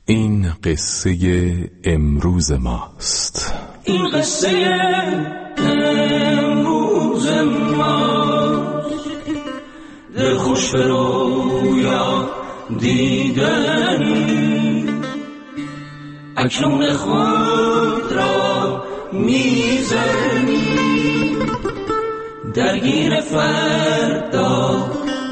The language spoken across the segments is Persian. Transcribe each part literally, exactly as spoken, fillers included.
این قصه امروز ماست. این قصه امروز ماست. دل خوش به رویا دیدنی، اکنون خود را میزنی، درگیر فردا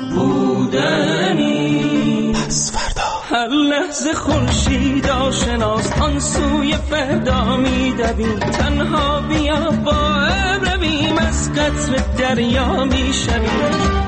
بودنی. پس فردا هر لحظه خورشید آشناس، آن سوی فردا میدویم. تنها بیا با هم رویم، از قطر دریا میشویم.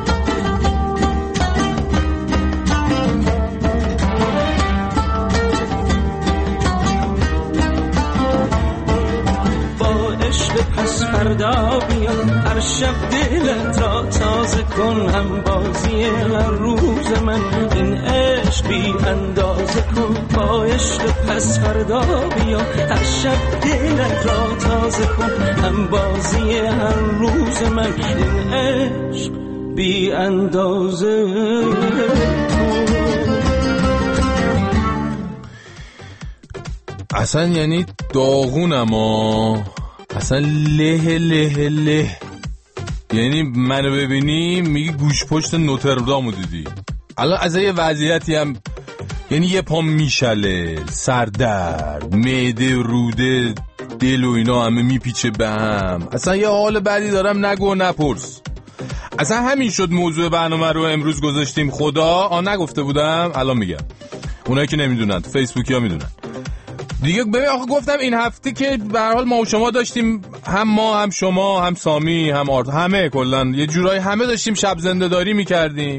پس فردا بیا، هر شب دلت را تازه کن. هم بازی هر روز من، این عشق بی اندازه کن. با عشق پس فردا بیا، هر شب دلت را تازه کن. هم بازی هر روز من، این عشق بی اندازه کن. اصلا یعنی داغونم ها، اصلا له له له. یعنی منو ببینی میگی گوش پشت نوتردامو دیدی. الان از یه وضعیتی هم یعنی یه پام میشله، سردرد، معده، روده، دل و اینا همه میپیچه به هم. اصلا یه حال بدی دارم، نگو نپرس. اصلا همین شد موضوع برنامه رو امروز گذاشتیم. خدا آ نگفته بودم، الان میگم. اونایی که نمیدونن فیسبوکی ها میدونن دیگه. ببین آخه گفتم این هفته که به هر حال ما و شما داشتیم، هم ما هم شما هم سامی هم آرت، همه کلا یه جورایی همه داشتیم شب زنده داری میکردیم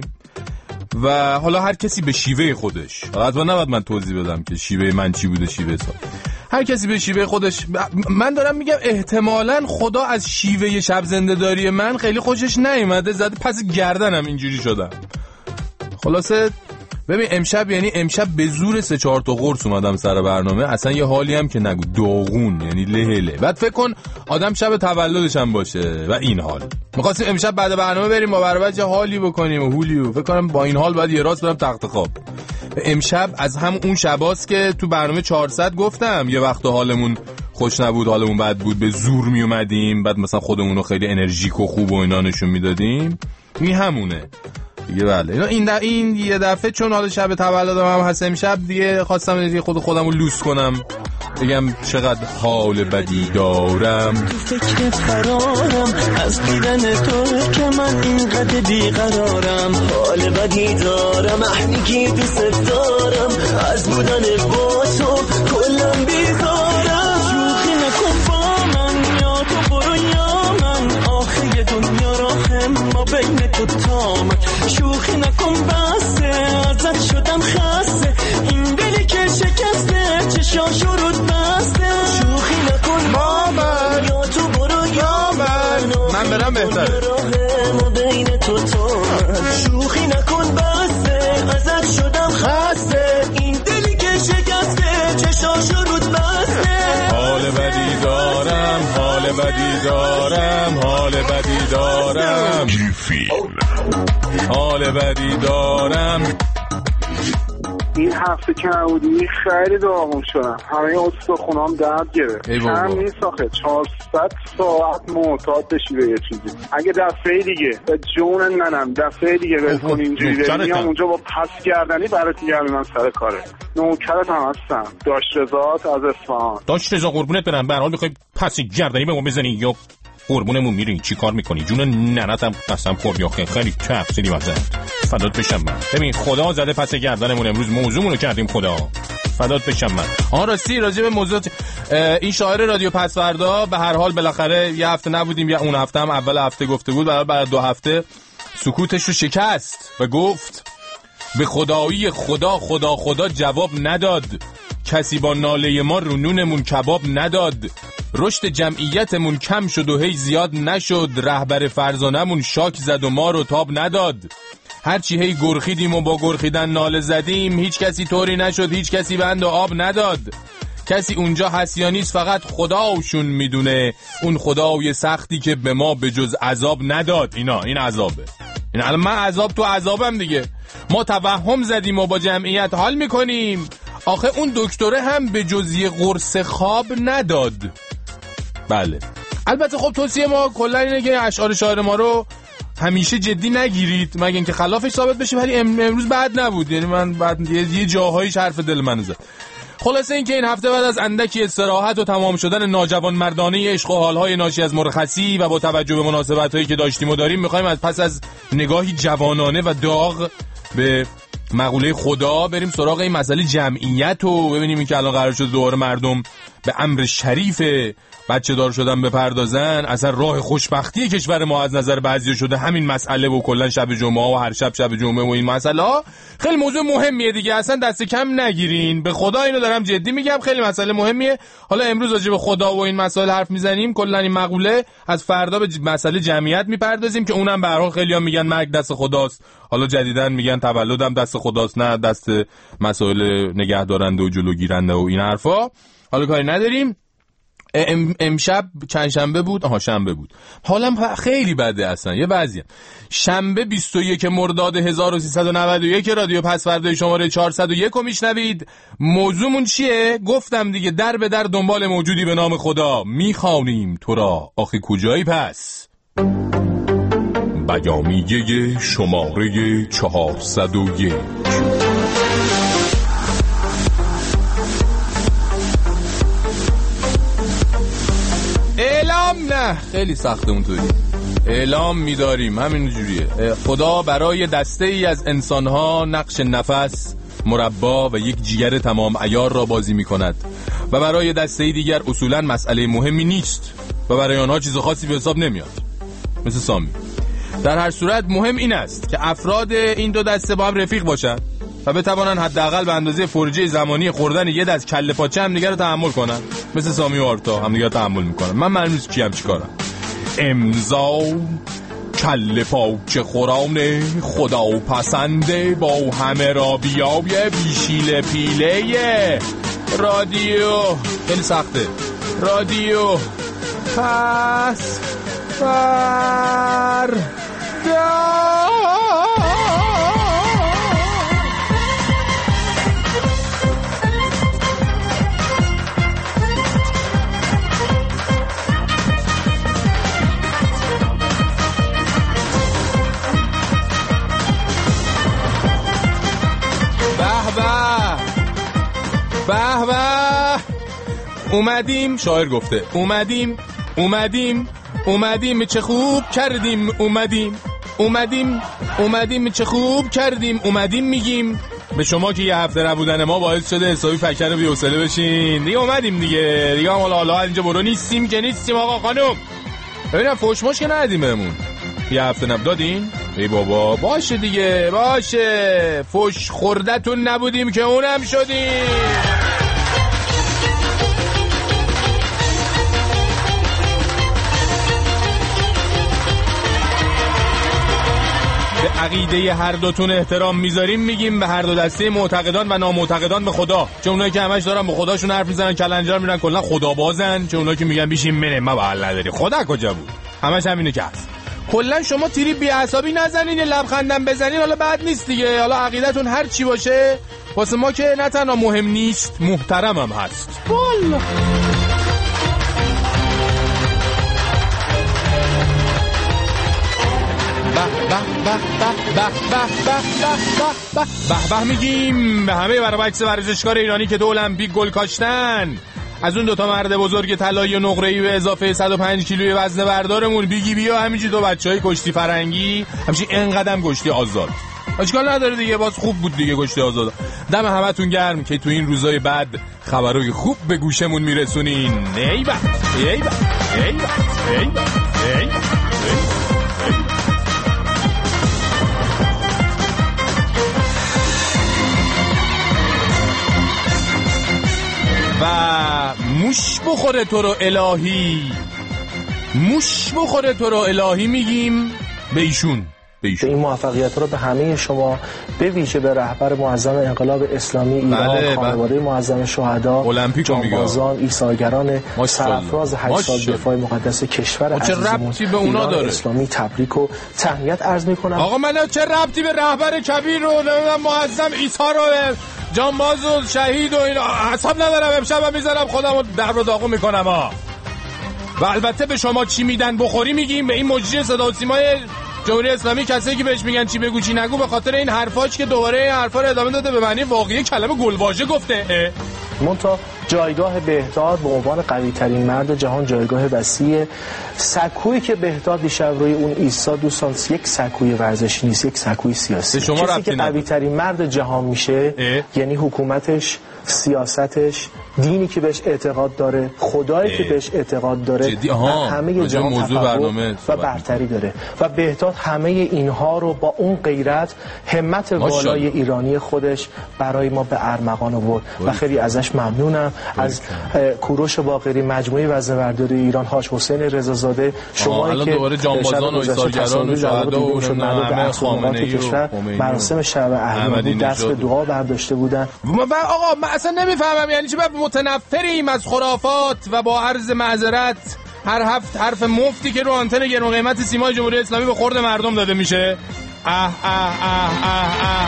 و حالا هر کسی به شیوه خودش. حتما نباید من توضیح بدم که شیوه من چی بوده، شیوه سام. هر کسی به شیوه خودش. من دارم میگم احتمالاً خدا از شیوه شب زنده داری من خیلی خوشش نیومده، زده پس گردنم اینجوری شدم. خلاصه ببین امشب یعنی امشب به زور سه چهار تا قرص اومدم سر برنامه. اصلا یه حالی هم که نگو، داغون، یعنی لهله. بعد فکر کن آدم شب تولدش هم باشه و این حال. می‌خواستیم امشب بعد برنامه بریم با برای بچه حالی بکنیم و هولی و فکر کنم با این حال بعد یه راست برم تخت خواب. امشب از هم اون شباست که تو برنامه چهارصد گفتم یه وقت حالمون خوش نبود، حالمون بد بود، به زور می اومدیم، بعد مثلا خودمون رو خیلی انرژیک و خوب و اینا نشون میدادیم. این همونه دیگه. بله این در این یه دفعه چون حالا شب تولدم هم هست امشب، دیگه خواستم دیگه خود خودم رو لوس کنم، بگم چقدر حال بدی دارم. تو فکر فرارم از دیدن تو که من اینقدر بیقرارم. حال بدی دارم، احنیکی دوست دارم، از بودن با تو کلم بیزارم. شوخی نکن با من، یا تو برو یا من، آخه دنیا راهم ما بین تو تامن. شوخی نکن بسه، ازت شدم خسته، این دلی که شکسته چشاشو رود بسته. شوخی نکن با من، یا تو برو یا من، من برم بهتره. ما بین تو تامن. شوخی نکن بسه، ازت شدم خسته، این دلی که شکسته چشاشو رود بسته. حال بدی دارم، حال بدی دارم، حال بدی دارم، حال بدی دارم. این هفته که نبودی خیلی داغون شدم، همه استخونام درد گرفت. کم نیست آخه چهارصد ساعت معتاد بشی به یه چیزی. اگه دفعه دیگه به جون ننم دفعه دیگه بلکن اینجوری بری، میام اونجا با پس گردنی برات میگم من سر کاره. نوکرت هم هستم. داشت رضات از اصفهان. داشت رضا قربونت برم. به هر حال میخوای پس گردنی به ما بزنی یا قربونمون میری؟ چی کار میکنی؟ جون ننتم قسم خوردی آخه خیلی تفصیلی واسه فدات بشم من. ببین خدا زده پس گردنمون، امروز موضوعمونو کردیم خدا. فدات بشم من. آها راستی راجع به موضوع این شاعر رادیو پس فردا، به هر حال بالاخره یه هفته نبودیم، یا اون هفته هم اول هفته گفته بود، برای بعد دو هفته سکوتش رو شکست و گفت به خدایی خدا خدا خدا جواب نداد، کسی با ناله ما رو نونمون کباب نداد، رشد جمعیتمون کم شد و هی زیاد نشد، رهبر فرزانمون شاک زد و ما رو تاب نداد، هرچی هی گرخیدیم و با گرخیدن ناله زدیم، هیچ کسی طوری نشد، هیچ کسی بند و آب نداد، کسی اونجا هست یا نیست فقط خداشون میدونه، اون خدای سختی که به ما به جز عذاب نداد. اینا این عذابه. این الان من عذاب تو عذابم دیگه. ما توهم زدیم و با جمعیت حال میکنیم، آخه اون دکتره هم به جزی قرص خواب نداد. بله البته خب توصیه ما کلا اینه که اشعار شاعر ما رو همیشه جدی نگیرید مگه اینکه خلافش ثابت بشه، ولی امروز بد نبود، یعنی من بعد یه جاهایش حرف دل من زد. خلاصه این که این هفته بعد از اندکی استراحت و تمام شدن ناجوان مردانه عشق و حالهای ناشی از مرخصی و با توجه به مناسبت‌هایی که داشتیم و داریم، می‌خوایم از پس از نگاهی جوانانه و داغ به مقوله خدا بریم سراغ این مسئله جمعیت و ببینیم این که الان قرار شده دوباره مردم به امر شریف بچه دار شدن بپردازن. اصلا راه خوشبختی کشور ما از نظر بعضی شده همین مسئله و کلا شب جمعه و هر شب شب جمعه و این مسئله خیلی موضوع مهمیه دیگه، اصلا دست کم نگیرین. به خدا اینو دارم جدی میگم، خیلی مسئله مهمیه. حالا امروز راجع به خدا و این مسائل حرف میزنیم، کلا این مقوله از فردا به مسئله جمعیت میپردازیم که اونم به هر حال خیلی‌ها میگن مرگ دست خداست، حالا جدیدن میگن تولدم دست خداست، نه دست مسائل نگهدارنده و جلوگیرنده و این حرفا. حالا کاری نداریم. ام امشب چند شنبه بود؟ آها شنبه بود. حالم خیلی بده اصلا. یه بعضی شنبه بیست و یک مرداد هزار و سیصد و نود و یک رادیو پسوردهای شماره چهارصد و یک رو میشنوید. موضوعمون چیه؟ گفتم دیگه، در به در دنبال موجودی به نام خدا میخوانیم تو را، آخه کجایی پس؟ بیانیه شماره چهارصد و یک. اعلام نه خیلی سخته اونطوری. اعلام می‌داریم همین جوریه. خدا برای دسته ای از انسان‌ها نقش نفس، مربا و یک جیگر تمام عیار را بازی می‌کند و برای دسته دیگر اصولاً مسئله مهمی نیست و برای آنها چیز خاصی به حساب نمیاد، مثل سامی. در هر صورت مهم این است که افراد این دو دسته با هم رفیق باشند و بتوانن حداقل به اندازه فرجه زمانی خوردن یه دست کله پاچه هم دیگه رو تحمل کنن، مثل سامی و آرتا هم دیگه رو تحمل میکنن. من معلوم نیست کیم چیکارم. امضا کله پاچه خورانه خدا پسنده، با همه را بیابیه بیشیل پیله. رادیو خیلی سخته. رادیو پس بر به به اومدیم، شاعر گفته اومدیم اومدیم اومدیم چه خوب کردیم اومدیم اومدیم اومدیم چه خوب کردیم اومدیم میگیم به شما که یه هفته نبودن ما باعث شده حسابی فکر و بی‌حوصله بشین دیگه. اومدیم دیگه دیگه حالا حالا اینجا برو نیستیم که نیستیم آقا خانم. ببینم فوش مش که ندیم بهمون، یه هفته نبدادین ای بابا. باشه دیگه باشه، فوش خوردتون نبودیم که اونم شدیم. به عقیده هر دوتون احترام میذاریم، میگیم به هر دو دسته معتقدان و نامعتقدان به خدا. چه اونایی که همش دارن به خداشون حرف میزنن کلنجار میرن کلا خدا بازن، چه اونایی که میگن بیشین منه ما بحال نداری خدا کجا بود، همش همینه که هست. کلا شما تیری بی عصبی نزنین، یه لبخندم بزنین، حالا بد نیست دیگه. حالا عقیدتون هر چی باشه واسه ما که نه تنها مهم نیست محترم هم هست. والله به به به به به به به میگیم به همه برابکس ورزشکار ایرانی که تو المپیک گل کاشتن. از اون دوتا مرد بزرگ طلایی و نقره‌ای به اضافه صد و پنج کیلوی وزنه بردارمون بیگی بیا همینجوری دو بچهای کشتی فرنگی، همین اینقدرم کشتی آزاد. اشکال نداره دیگه، باز خوب بود دیگه کشتی آزاد. دم همتون گرم که تو این روزای بد خبرای خوب به گوشمون میرسونین. ای بابا ای بابا ای بابا ای بابا ای و موش بخوره تو رو الهی، موش بخوره تو رو الهی میگیم به ایشون. به این موفقیت رو به همه شما، به ویژه به رهبر معظم انقلاب اسلامی ایران، بله خانواده بله. معظم شهدا، جانبازان، ایثارگران سرفراز هشت سال دفاع مقدس کشور عزیزمون به اونا داره اسلامی تبریک و تهنیت عرض میکنم. آقا من چه ربطی به رهبر کبیر رو معظم عیسی رو جانباز و شهید و اینا حساب ندارم، امشب میذارم خودم رو در و داغون میکنم ها. و البته به شما چی میدن بخوری میگیم، به این مجری صدا و سیمای جمهوری اسلامی کسایی که بهش میگن چی بگو چی نگو به خاطر این حرفاش که دوباره این حرفا رو ادامه داده به معنی واقعی کلمه گلواژه گفته. منتها جایگاه بهداد به عنوان قوی ترین مرد جهان جایگاه وسیع. سکویی که بهداد دیشب روی اون ایسا دوستان یک سکوی ورزشی نیست، یک سکوی سیاسی. کسی که قوی ترین مرد جهان میشه اه؟ یعنی حکومتش، سیاستش، دینی که بهش اعتقاد داره، خدایی اه. که بهش اعتقاد داره، همه جهان تفاوت و برتری داره و بهداد همه اینها رو با اون غیرت، همت والای ایرانی خودش برای ما به ارمغان آورد و خیلی ازش ممنونم. از کوروش باقری، مجموعه وزنه‌برداری ایران، حاج حسین رضازاده، شما که دوباره جانبازان و ایثارگران و شهدا و همه خامنه‌ای کشور مراسم شب احمدی دست به دعا برداشته بودن. و آقا من اصلا نمیفهمم یعنی چه متنفریم از خرافات و با عرض معذرت هر هفت حرف مفتی که رو آنتن گران قیمت سیمای جمهوری اسلامی به خورد مردم داده میشه. اه اه اه اه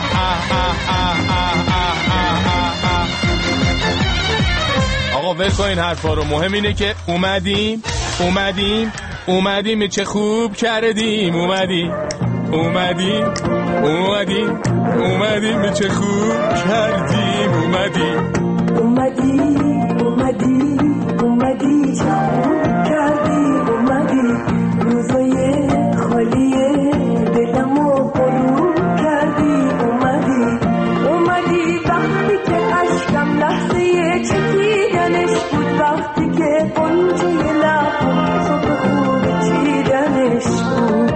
آقا ول کنین حرفا رو. مهم اینه که اومدیم اومدیم اومدیم چه خوب کردیم اومدیم اومدیم اومدیم اومدیم چه خوب کردیم اومدیم اومدی اومدی اومدی چه خوب کردی اومدی روزای خالیه دلمو پرو کردی اومدی اومدی وقتی که عشقم لحظه چکیدنش بود وقتی که قنچه لبم صبح خوب چیدنش بود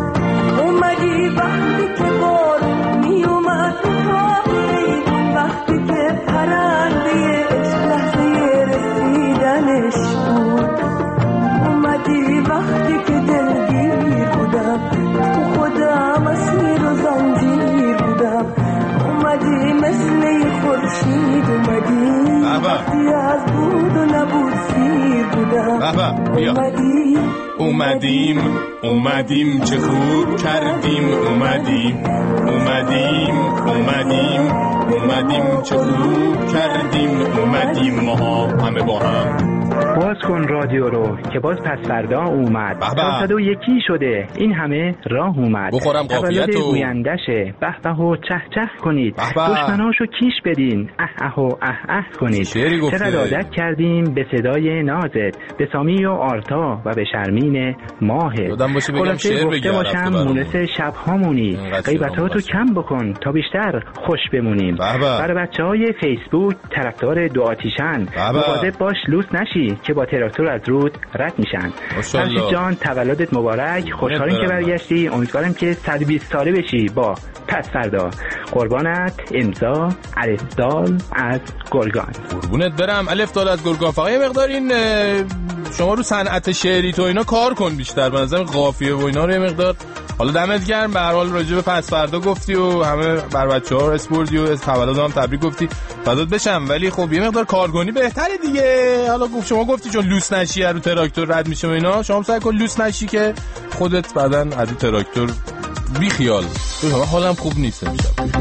اومدی وقتی که بار می اومد پاییدون وقتی که پرنده عشق لحظه رسیدنش بود اومدی وقتی که دلگیر بودم تو خودم اسیر و زنجیر بودم اومدی مثل خورشید اومدی وقتی از بود و نبود سیر بودم اومدی اومدیم اومدیم چه خوب کردیم اومدیم اومدیم اومدیم اومدیم چه خوب کردیم اومدیم ما همه با هم. باز کن رادیو رو که باز پس فردا اومد صد و یکی شده این همه راه اومد بخورم قافیت و گویندشه به به و چه چه کنید دشمناشو کیش بدین اه اه و اه اه کنید چقدر عادت کردیم به صدای نازت به سامی و آرتا و به شرمین ماهت خلاصه گفته باشم مونس شب هامونی غیبتاتو کم بکن تا بیشتر خوش بمونیم. برای بچه های فیسبوک طرفدار دو آتیشن مواظب باش لوس نشی که با تراکتور از رود رد میشن. فرشید جان تولدت مبارک، خوشحالیم که برگشتی، امیدوارم که صد و بیست ساله بشی با پس فردا. قربانت امضا الفدال از گلگان. قربونت برم الفدال از گلگان. فقط یه مقدار این شما رو صنعت شعری تو اینا کار کن بیشتر، به نظرم قافیه و اینا رو یه مقدار. حالا دمت گرم به هر حال راجع به پس فردا گفتی و همه بر بچه‌ها اسپوردی و تولدم تبریک گفتی فدات بشم، ولی خب یه مقدار کارگونی بهتره دیگه. حالا گفت شما گفتی چون لوس نشی رو تراکتور رد میشه و اینا، شما سعی کن لوس نشی که خودت بعدن از تراکتور بی خیال. تو حالم خوب نیست امشب.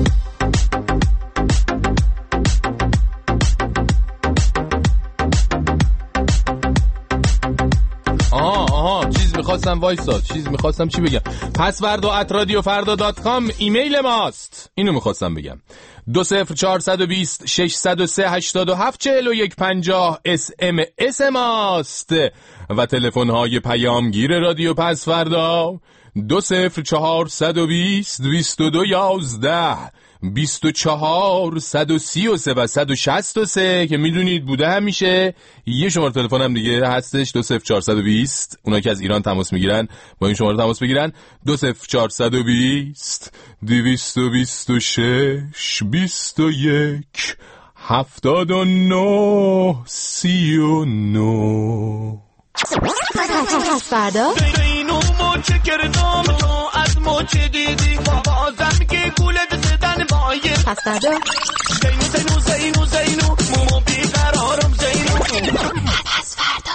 آها آها چیز میخواستم وایسا چیز میخواستم چی بگم پس فردا ات رادیو فردا دات کام ایمیل ماست. اینو میخواستم بگم. دو صفر چهارصد و بیست ششصد و سه هشتاد و هفت چهل و یک پنجاه اس ام اس ماست و تلفن های پیامگیر رادیو پس فردا دو صفر چهارصد و بیست بیست و دو یازده بیست و چهار صد و سی و سه و صد و شصت و سه که میدونید بوده همیشه. یه شماره تلفن هم دیگه هستش دو صفر چهارصد و بیست. اونایی که از ایران تماس میگیرن با این شماره تماس بگیرن دو صفر چهارصد و بیست دویست و بیست و شش بیست و یک هفتاد و نه سی و نه. پس فردا اینو موچه کردم تو از موچه دیدی بازم که گولت زدن بایه پس فردا زینو زینو زینو زینو مومو بیقرارم زینو پس فردا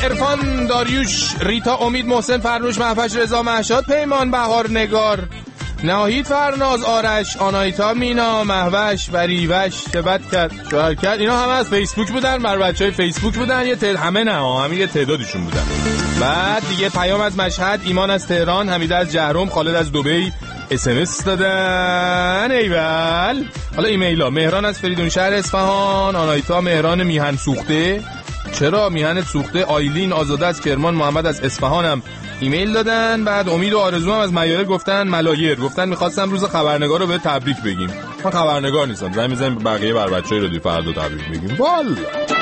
عرفان، داریوش، ریتا، امید، محسن، فرنوش، محفش، رضا، مهشاد، پیمان، بهار، نگار، ناهید، فرناز، آرش، آنایتا، مینا، مهوش، بریوش، شبت کرد، شوهر کرد. اینا همه از فیسبوک بودن، بر بچهای فیسبوک بودن. یه تعداد همه نه، همه یه تعدادشون بودن. بعد دیگه پیام از مشهد، ایمان از تهران، حمیده از جهرم، خالد از دبی اس ام اس دادن. ایول. حالا ایمیلا: مهران از فریدون شهر اصفهان، آنایتا مهران میهن سوخته. چرا میهن سوخته؟ آیلین آزاده از کرمان، محمد از اصفهانم ایمیل دادن. بعد امید و آرزو هم از میاره گفتن ملایر گفتن می‌خواستم روز خبرنگار رو به تبریک بگیم. من خبرنگار نیستم، زنگ می‌زنیم بقیه بر بچه‌ای رادیو فردا تبریک بگیم. والا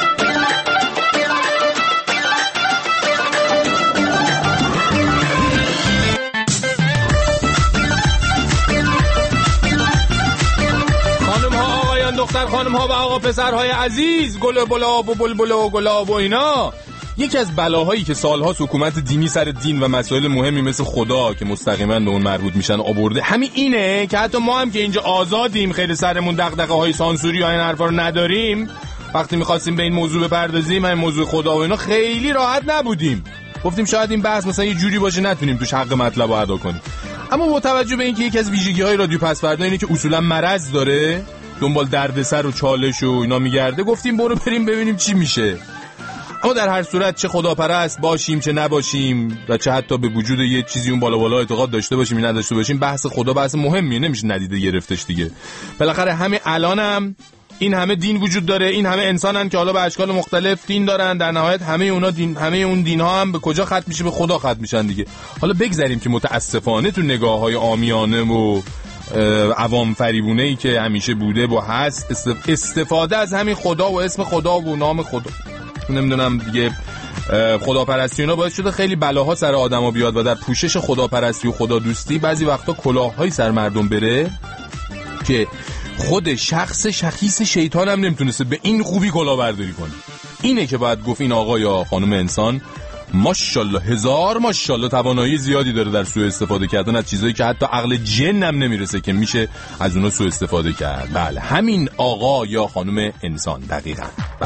دختر خانم ها و آقا پسرهای عزیز، گل بلاب و بلبل و گلاب و اینا، یکی از بلاهایی که سالها حکومت دینی سر دین و مسائل مهمی مثل خدا که مستقیما به اون مربوط میشن آورده، همین اینه که حتی ما هم که اینجا آزادیم، خیلی سرمون دغدغه های سانسوری و این حرفا رو نداریم، وقتی می‌خواستیم به این موضوع بپردازیم، همین موضوع خدا و اینا، خیلی راحت نبودیم. گفتیم شاید این بحث مثلا یه جوری باشه نتونیم توش حق مطلب رو ادا کنیم. اما با توجه به اینکه یکی از ویژگی‌های رادیو پس فردا اینه که اصولا مرض داره، دنبال دردسر و چالش و اینا میگرده، گفتیم برو بریم ببینیم چی میشه. اما در هر صورت چه خداپرست باشیم چه نباشیم و چه حتی به وجود یه چیزی اون بالا بالا اعتقاد داشته باشیم یا نداشته باشیم، بحث خدا بحث مهمیه، نمیشه ندیده گرفتش دیگه. بالاخره همه الانم این همه دین وجود داره، این همه انسانن که حالا به اشکال مختلف دین دارن، در نهایت همه اونا دین، همه اون دین‌ها هم به کجا ختم میشه؟ به خدا ختم میشن دیگه. حالا بگذاریم که متاسفانه تو نگاه‌های عامیانه و عوام فریبونه‌ای که همیشه بوده و هست، استفاده از همین خدا و اسم خدا و نام خدا، نمیدونم دیگه، خداپرستی اینا باعث شده خیلی بلاها سر آدما بیاد و در پوشش خداپرستی و خدا دوستی بعضی وقتا کلاه‌های سر مردم بره که خود شخص شخیص شیطان هم نمیتونسته به این خوبی کلاهبرداری کنه. اینه که باید گفت این آقا یا خانم انسان ماشاءالله، هزار ماشاءالله، توانایی زیادی داره در سوء استفاده کردن از چیزایی که حتی عقل جن هم نمیرسه که میشه از اونها سوء استفاده کرد. بله، همین آقا یا خانم انسان دقیقاً. بله.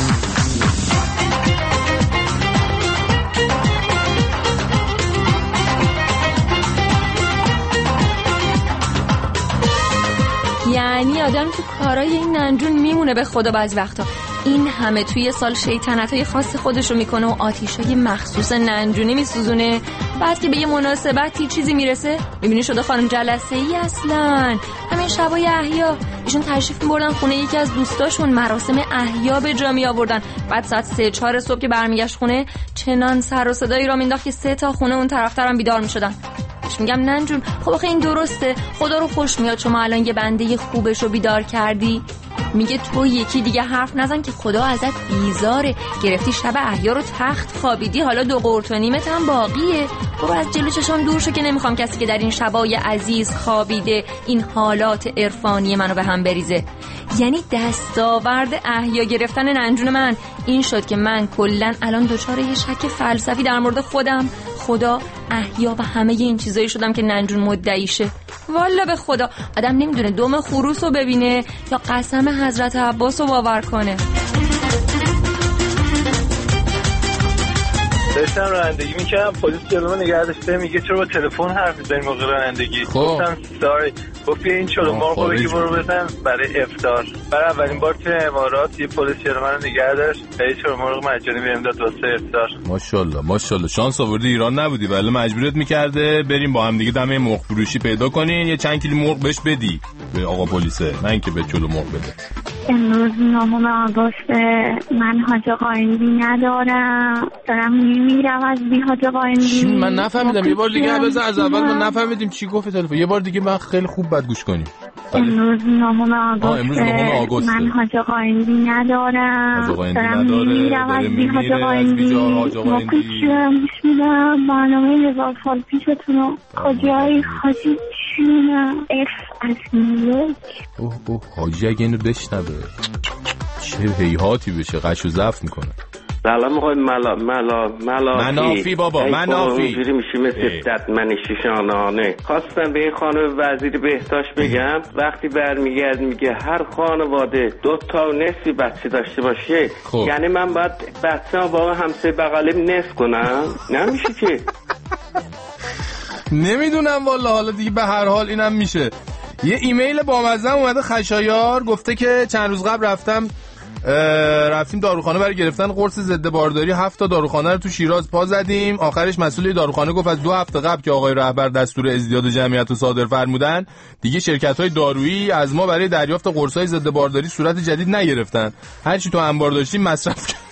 یعنی آدم تو کارای این ننجون میمونه به خدا بعضی وقتا. این همه توی سال شیطنتای خاص خودشو میکنه و آتیشای مخصوص ننجونی میسوزونه، بعد که به یه مناسبتی چیزی میرسه میبینی شده خانم جلسه ای. اصلا همین شبای احیا ایشون تشریف میبردن خونه یکی از دوستاشون، مراسم احیا به جا می آوردن. بعد ساعت سه چهار صبح که برمیگشت خونه چنان سر و صدایی را مینداخت که سه تا خونه اون طرفترم بیدار میشدن. میگم ننجون خب آخه این درسته؟ خدا رو خوش میاد شما الان یه بنده خوبش رو بیدار کردی؟ میگه تو یکی دیگه حرف نزن که خدا ازت بیزاره، گرفتی شب احیا رو تخت خوابیدی، حالا دو قرت و نیمت هم باقیه. برو از جلو چشام دور شو که نمیخوام کسی که در این شبای عزیز خوابیده این حالات عرفانی منو به هم بریزه. یعنی دستاورد احیا گرفتن ننجون من این شد که من کلن الان دچار یه شک فلسفی در مورد خودم، خدا، احیا و همه این چیزایی شدم که ننجون مدعیشه. والا به خدا آدم نمیدونه دم خروس رو ببینه یا قسم حضرت عباس رو باور کنه. داشتم رانندگی میکردم، پلیس جلومو نگه داشته، میگه چرا با تلفن حرف میزنی موقع رانندگی؟ گفتم ساری. گفت این چلو مرغ رو بگی برو بزن برای افطار. برای اولین بار توی امارات یه پلیس جلو منو نگه داشت، یه چلو مرغ مجانی بهم داد واسه افطار. ماشاءالله ماشاءالله، شانس آوردی ایران نبودی ولی مجبورت میکرده بریم با هم دیگه دم مرغ فروشی پیدا کنین یه چند کیلو مرغ بهش بدی به آقا پلیسه، نه اینکه به چلو مرغ بده. امروز نهم آگوست، من حاج آقا ایندی ندارم، دارم میمیرم از بی حاج آقا ایندی. من نفهمیدم، یه بار دیگه بزن از اول، ما نفهمیدیم چی گفت تلفن، یه بار دیگه من خیلی خوب بعد گوش کنیم. امروز نهم آگوست، من حاج آقا ایندی ندارم، دارم میمیرم از بی حاج آقا ایندی. مکشم گوش میدم برنامه هزار سال پیشتون رو، حاجی حاجی چونه اف از نیویورک. اوه اوه حاجی اگه اینو بشنوه چه هیهاتی بشه، قش و ضعف میکنه. سلام آقای ملا ملا ملا منافی بابا منافی اینجوری میشه مثل ددمن شیشانانه. خواستم به این خانم وزیر بهداشت بگم وقتی برمیگرد میگه هر خانواده دو تا نصفی بچه داشته باشه خوب. یعنی من باید بچه ها با همسایه بغلیم نصف کنم؟ نمیشه که. نمیدونم والا، حالا دیگه به هر حال اینم میشه. یه ایمیل بامزه اومده خشایار، گفته که چند روز قبل رفتم رفتیم داروخانه برای گرفتن قرص ضد بارداری. هفت تا داروخانه رو تو شیراز پا زدیم. آخرش مسئول داروخانه گفت از دو هفته قبل که آقای رهبر دستور ازدیاد جمعیت رو صادر فرمودن دیگه شرکت‌های دارویی از ما برای دریافت قرص‌های ضد بارداری صورت جدید نگرفتن. هر چی تو انبار داشتیم مصرف کردیم.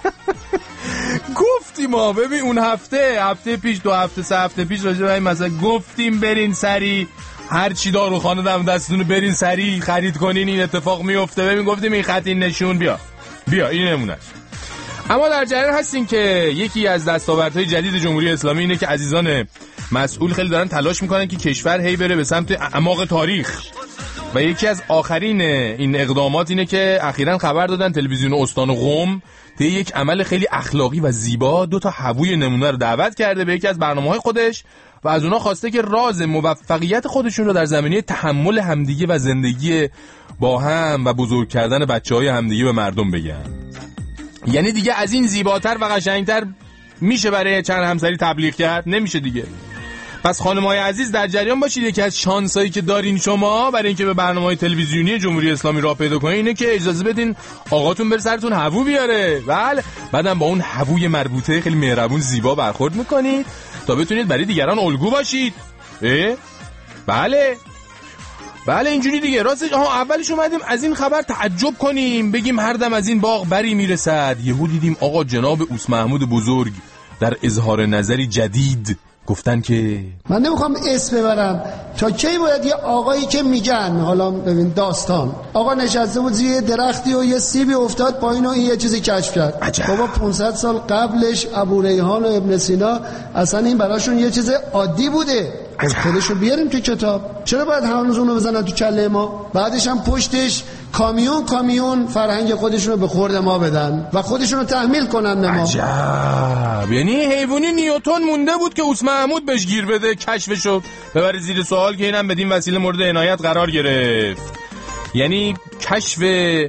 گفتیم ما ببین اون هفته هفته پیش دو هفته سه هفته پیش راجع به این مسئله گفتیم برین سری هر چی داروخانه دم دستتون برین سری خرید کنین، این اتفاق میفته. ببین گفتیم این خط این نشون بیا بیا این نمونهش. اما در جریان هستیم که یکی از دستاوردهای جدید جمهوری اسلامی اینه که عزیزان مسئول خیلی دارن تلاش میکنن که کشور هی بره به سمت اعماق تاریخ و یکی از آخرین این اقدامات اینه که اخیراً خبر دادن تلویزیون استان قم طی یک عمل خیلی اخلاقی و زیبا دو تا هووی نمونه رو دعوت کرده به یکی از برنامه‌های خودش و از اونا خواسته که راز موفقیت خودشون رو در زمینه تحمل همدیگه و زندگی با هم و بزرگ کردن بچه‌های همدیگه به مردم بگن. یعنی دیگه از این زیباتر و قشنگتر میشه برای چند همسری تبلیغ کرد؟ نمیشه دیگه. پس خانم‌های عزیز در جریان باشید، یکی از شانسایی که دارین شما برای اینکه به برنامه‌های تلویزیونی جمهوری اسلامی راه پیدا کنین اینه که اجازه بدین آقاتون بر سرتون هوو بیاره. بله، بعدم با اون هووی مربوطه خیلی مهربون زیبا برخورد میکنید تا بتونید برای دیگران الگو باشید. اه؟ بله بله اینجوری دیگه. راستش آها اولش اومدیم از این خبر تعجب کنیم، بگیم هر دم از این باغ بری میرسد. یهو دیدیم آقا جناب اوس محمود بزرگ در اظهار نظری جدید گفتن که من نمیخوام اسم ببرم تا کی باید یه آقایی که میگن حالا ببین داستان آقا نشسته بود زیر درختی و یه سیبی افتاد پایین و این یه چیزی کشف کرد. بابا پانصد سال قبلش ابو ریحان و ابن سینا اصلا این براشون یه چیز عادی بوده. خودشو بیاریم تو کتاب، چرا باید هنوز اونو بزنن تو کله ما؟ بعدش هم پشتش کامیون کامیون فرهنگ خودشونو به خورد ما بدن و خودشونو تحمیل کنن ما. عجب، یعنی حیوانی نیوتن مونده بود که اوس محمود بهش گیر بده، کشفشو ببره زیر سوال که اینم بدین وسیله مورد عنایت قرار گرفت. یعنی کشف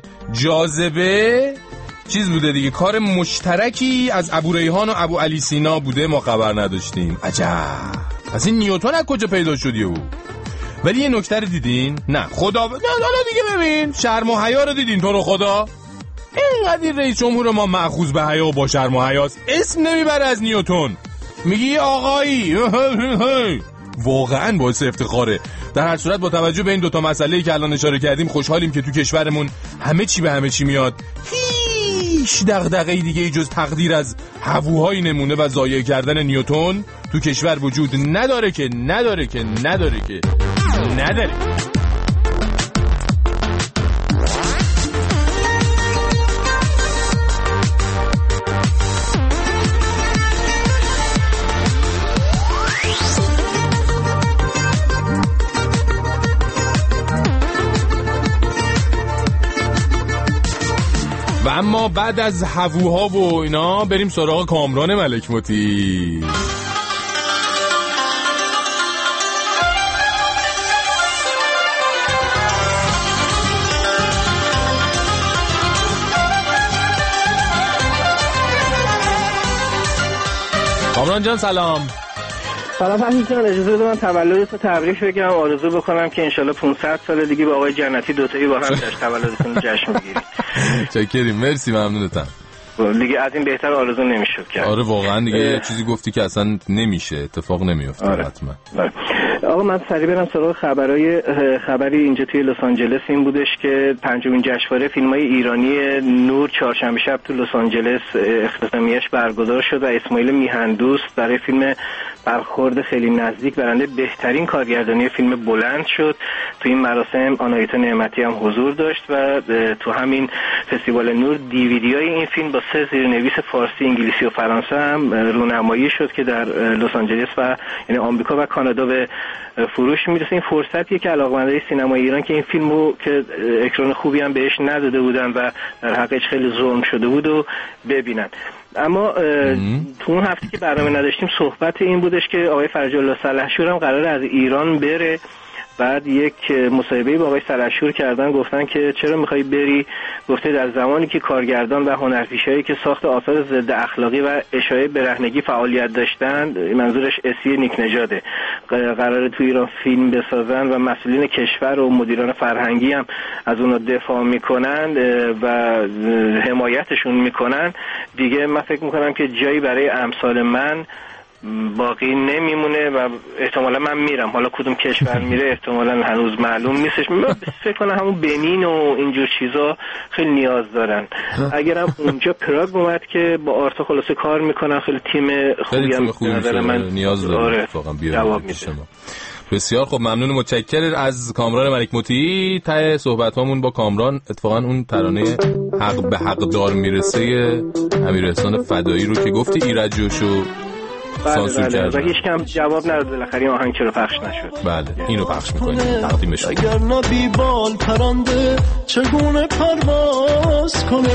جاذبه چیز بوده دیگه، کار مشترکی از ابو ریحان و ابو علی سینا بوده، ما خبر نداشتیم. عجب، از این نیوتن از کجا پیدا شدی او؟ ولی یه نکته رو دیدین؟ نه خدا ب... نه حالا دیگه ببین شرم و حیا رو دیدین تو رو خدا؟ اینقدر رئیس جمهور ما مأخوذ به حیا و با شرم و حیاست، اسم نمیبره از نیوتن، میگی آقایی. واقعا باعث افتخاره. در هر صورت با توجه به این دوتا مسئله‌ای که الان اشاره کردیم خوشحالیم که تو کشورمون همه چی به همه چی میاد. هیچ دغدغه‌ای دیگه جز تقدیر از هووهای نمونه و ضایع کردن نیوتن تو کشور وجود نداره که نداره که نداره که نداره. و اما بعد از هووها و اینا بریم سراغ کامران ملک موتی. کامران جان سلام. سلام فهمی جان، اجازه بده من تولدت رو تبریک بگم، آرزو بکنم که انشالله پانصد سال دیگه با آقای جنتی دوتایی با هم جشن تولدتون جشن بگیرید. چاکریم، مرسی، ممنونتم. دیگه از این بهتر آرزو نمیشد کرد. آره واقعا دیگه یه چیزی گفتی که اصلا نمیشه، اتفاق نمیفته. آره. حتما. آره. آقا من سریع برم سراغ خبرای خبری اینجا توی لس آنجلس این بودش که پنجمین جشنواره فیلم‌های ایرانی نور چهارشنبه شب تو لس آنجلس اختتامیه‌اش برگزار شد و اسماعیل میهندوست برای فیلم برخورد خیلی نزدیک برنده بهترین کارگردانی فیلم بلند شد. تو این مراسم آناهیتا نعمتی هم حضور داشت و تو همین فستیوال نور دیویدیای این فیلم با سه زیرنویس فارسی، انگلیسی و فرانسه هم رونمایی شد که در لس آنجلس و یعنی آمریکا و کانادا به فروش میرسه. این فرصتیه که علاقه‌مندای سینمای ایران که این فیلمو که اکران خوبی هم بهش نداده بودن و در حقش خیلی ظلم شده بود و ببینن. اما تو اون هفته که برنامه نداشتیم صحبت این بودش که آقای فرج الله سلحشور هم قراره از ایران بره. بعد یک مصاحبه‌ای با آقای سلحشور کردن، گفتن که چرا میخوای بری؟ گفته در زمانی که کارگردان و هنرپیشه‌ای که ساخت آثار ضد اخلاقی و اشاعه برهنگی فعالیت داشتند، منظورش اسی نیک نژاده، قراره تو ایران فیلم بسازن و مسئولین کشور و مدیران فرهنگی هم از اونها دفاع میکنن و حمایتشون میکنن، دیگه من فکر میکنم که جایی برای امثال من باقی نمیمونه و احتمالا من میرم. حالا کدوم کشور میره احتمالا هنوز معلوم نیستش. من فکر کنم همون بنین و اینجور چیزا خیلی نیاز دارن. اگرم اونجا پراگ اومد که با آرتا خلاصه کار میکنن، خیلی تیم خوبی هم نظر من نیاز داره. واقعا بیارم شما. بسیار خب، ممنون، متشکرم از کامران ملک مطیعی. ته صحبتامون با کامران اتفاقا اون ترانه حق به حق دار میرسه امیر احسان فدایی رو که گفتی ایرجوشو سانسور کرد و هیچ کم جواب نداد، بالاخره آهنگ چرا پخش نشد. بله اینو پخش می‌کنیم، تقدیمش می‌کنیم. اگر نبی بال پرنده چگونه پرواز کنه،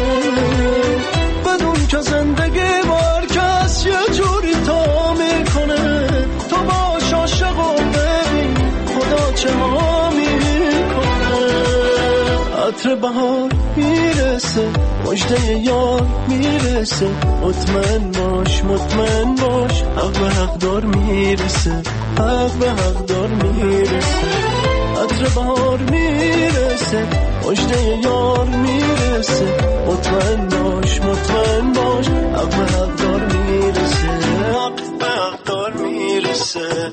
بدون که زندگی بار کس یه جوری تا میکنه. تو باش عاشق و ببین خدا چه ها میکنه. عطر بهار میرسه، مژده یار میرسه، مطمئن باش مطمئن باش، حق به حق دار میرسه، حق به حق دار میرسه. عطر بهار میرسه، مژده یار میرسه، مطمئن باش مطمئن باش، حق به حق دار میرسه، حق به حق دار میرسه.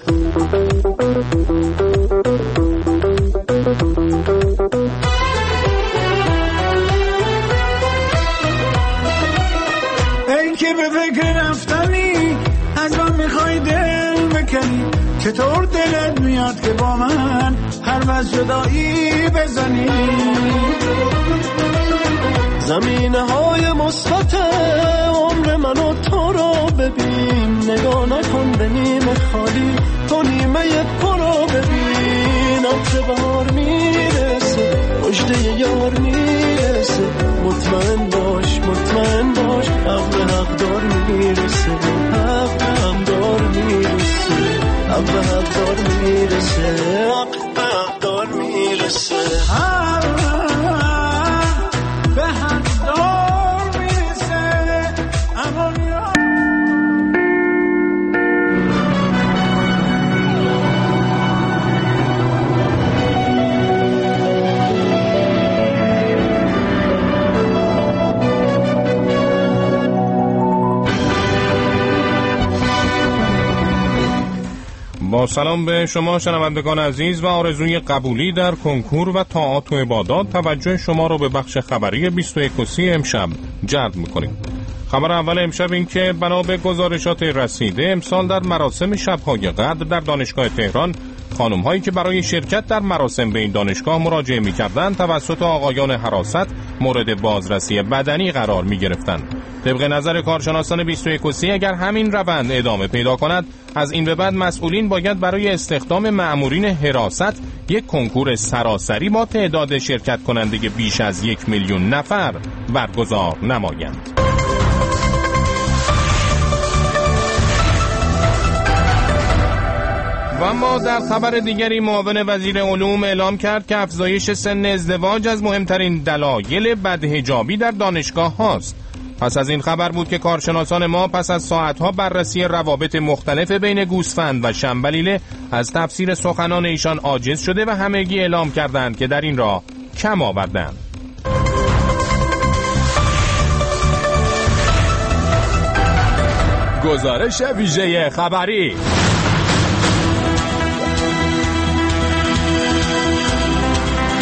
که به فکر رفتنی از من میخوای دل بکنی، چطور دلت میاد که با من هر وز جدایی بزنی. زمینه های مثبت عمر من و تو رو ببین، نگاه نکن به نیمه خالی، تو نیمه پر رو ببین. عطر بهار میرسه، مژده یار میرسه، مطمئن باش مطمئن باش، حق به حق دار میرسه، حق به حق دار میرسه، حق به حق دار میرسه، حق به حق دار میرسه، حق به حق دار میرسه. امان با سلام به شما شنوندگان عزیز و آرزوی قبولی در کنکور و طاعات و عبادات، توجه شما رو به بخش خبری بیست و یک و سی امشب جلب می‌کنیم. خبر اول امشب این که بنا به گزارشات رسیده امسال در مراسم شب‌های قدر در دانشگاه تهران، خانم‌هایی که برای شرکت در مراسم به این دانشگاه مراجعه می‌کردند توسط آقایان حراست مورد بازرسی بدنی قرار می‌گرفتند. طبق نظر کارشناسان بیست و یک و سی اگر همین روند ادامه پیدا کند، از این به بعد مسئولین باید برای استخدام مأمورین حراست یک کنکور سراسری با تعداد شرکت کننده بیش از یک میلیون نفر برگزار نمایند. و اما در خبر دیگری معاون وزیر علوم اعلام کرد که افزایش سن ازدواج از مهمترین دلایل بدحجابی در دانشگاه هاست. پس از این خبر بود که کارشناسان ما پس از ساعتها بررسی روابط مختلف بین گوسفند و شنبلیله از تفسیر سخنان ایشان عاجز شده و همگی اعلام کردند که در این راه کم آوردند. گزارش ویژه خبری.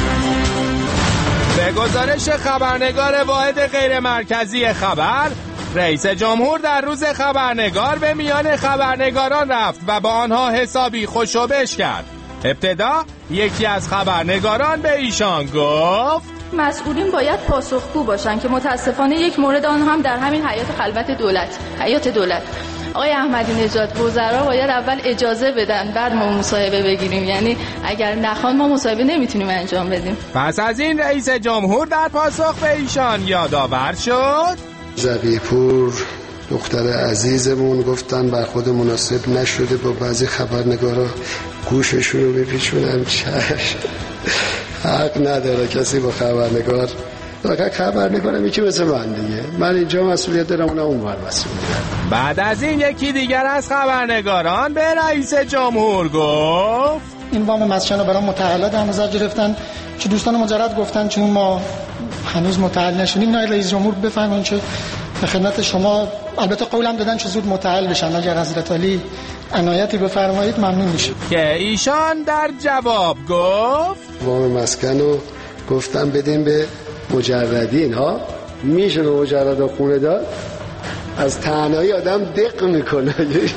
به گزارش خبرنگار واحد غیر مرکزی خبر، رئیس جمهور در روز خبرنگار به میان خبرنگاران رفت و با آنها حسابی خوشوبش کرد. ابتدا یکی از خبرنگاران به ایشان گفت مسئولین باید پاسخگو باشن که متاسفانه یک مورد آن هم در همین حیات خلوت دولت حیات دولت. آقای احمدی نژاد، وزرا باید اول اجازه بدن بعد ما مصاحبه بگیریم، یعنی اگر نخوان ما مصاحبه نمیتونیم انجام بدیم. پس از این رئیس جمهور در پاسخ به ایشان یادآور شد زبیپور دختر عزیزمون گفتن برخورد مناسب نشده با بعضی خبرنگارا گوششون رو بپیچونم. چشم، حق نداره کسی با خبرنگار. فقط خبرنگارم یکی مثل من دیگه. من اینجا مسئولیت دارم، اونم اونور مسئولیت. بعد از این یکی دیگر از خبرنگاران به رئیس جمهور گفت این وام مسکن رو برای متأهلات در نظر گرفتن که دوستان مجرد گفتن چون ما هنوز متأهل نشدیم. نه رئیس جمهور بفرمایید که به خدمت شما، البته قولم دادن چه زود متأهل بشن، اگر حضرت علی عنایتی بفرمایید ممنون میشه. که ایشان در جواب گفت وام مسکن رو گفتم بدیم به مجردین ها. میشه به مجرد خونه داد؟ از تنهایی آدم دق میکنه.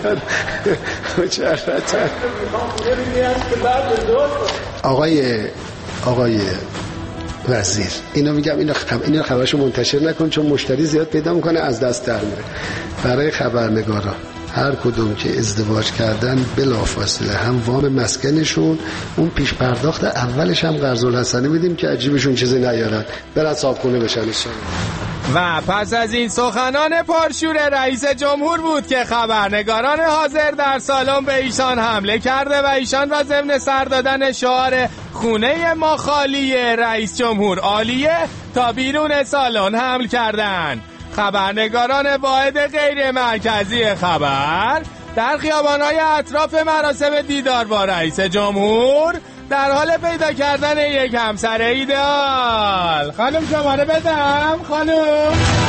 مجرد آقای آقای وزیر، اینو میگم، اینو خب... اینو خبرشو منتشر نکن چون مشتری زیاد پیدا میکنه از دست در میره. برای خبرنگارا هر کدوم که ازدواج کردن بلافاصله هم وام مسکنشون، اون پیش پرداخت اولش هم قرض الحسنه میدیم که عجیبشون چیزی نیارن، برن صاحبخونه بشن. و پس از این سخنان پرشور رئیس جمهور بود که خبرنگاران حاضر در سالن به ایشان حمله کرده و ایشان را ضمن سر دادن شعار خونه ما خالیه رئیس جمهور عالیه تا بیرون سالن حمل کردند. خبرنگاران واحد غیر مرکزی خبر در خیابان‌های اطراف مراسم دیدار با رئیس جمهور در حال پیدا کردن یک همسر ایدئال. خانم شماره بدم خانم.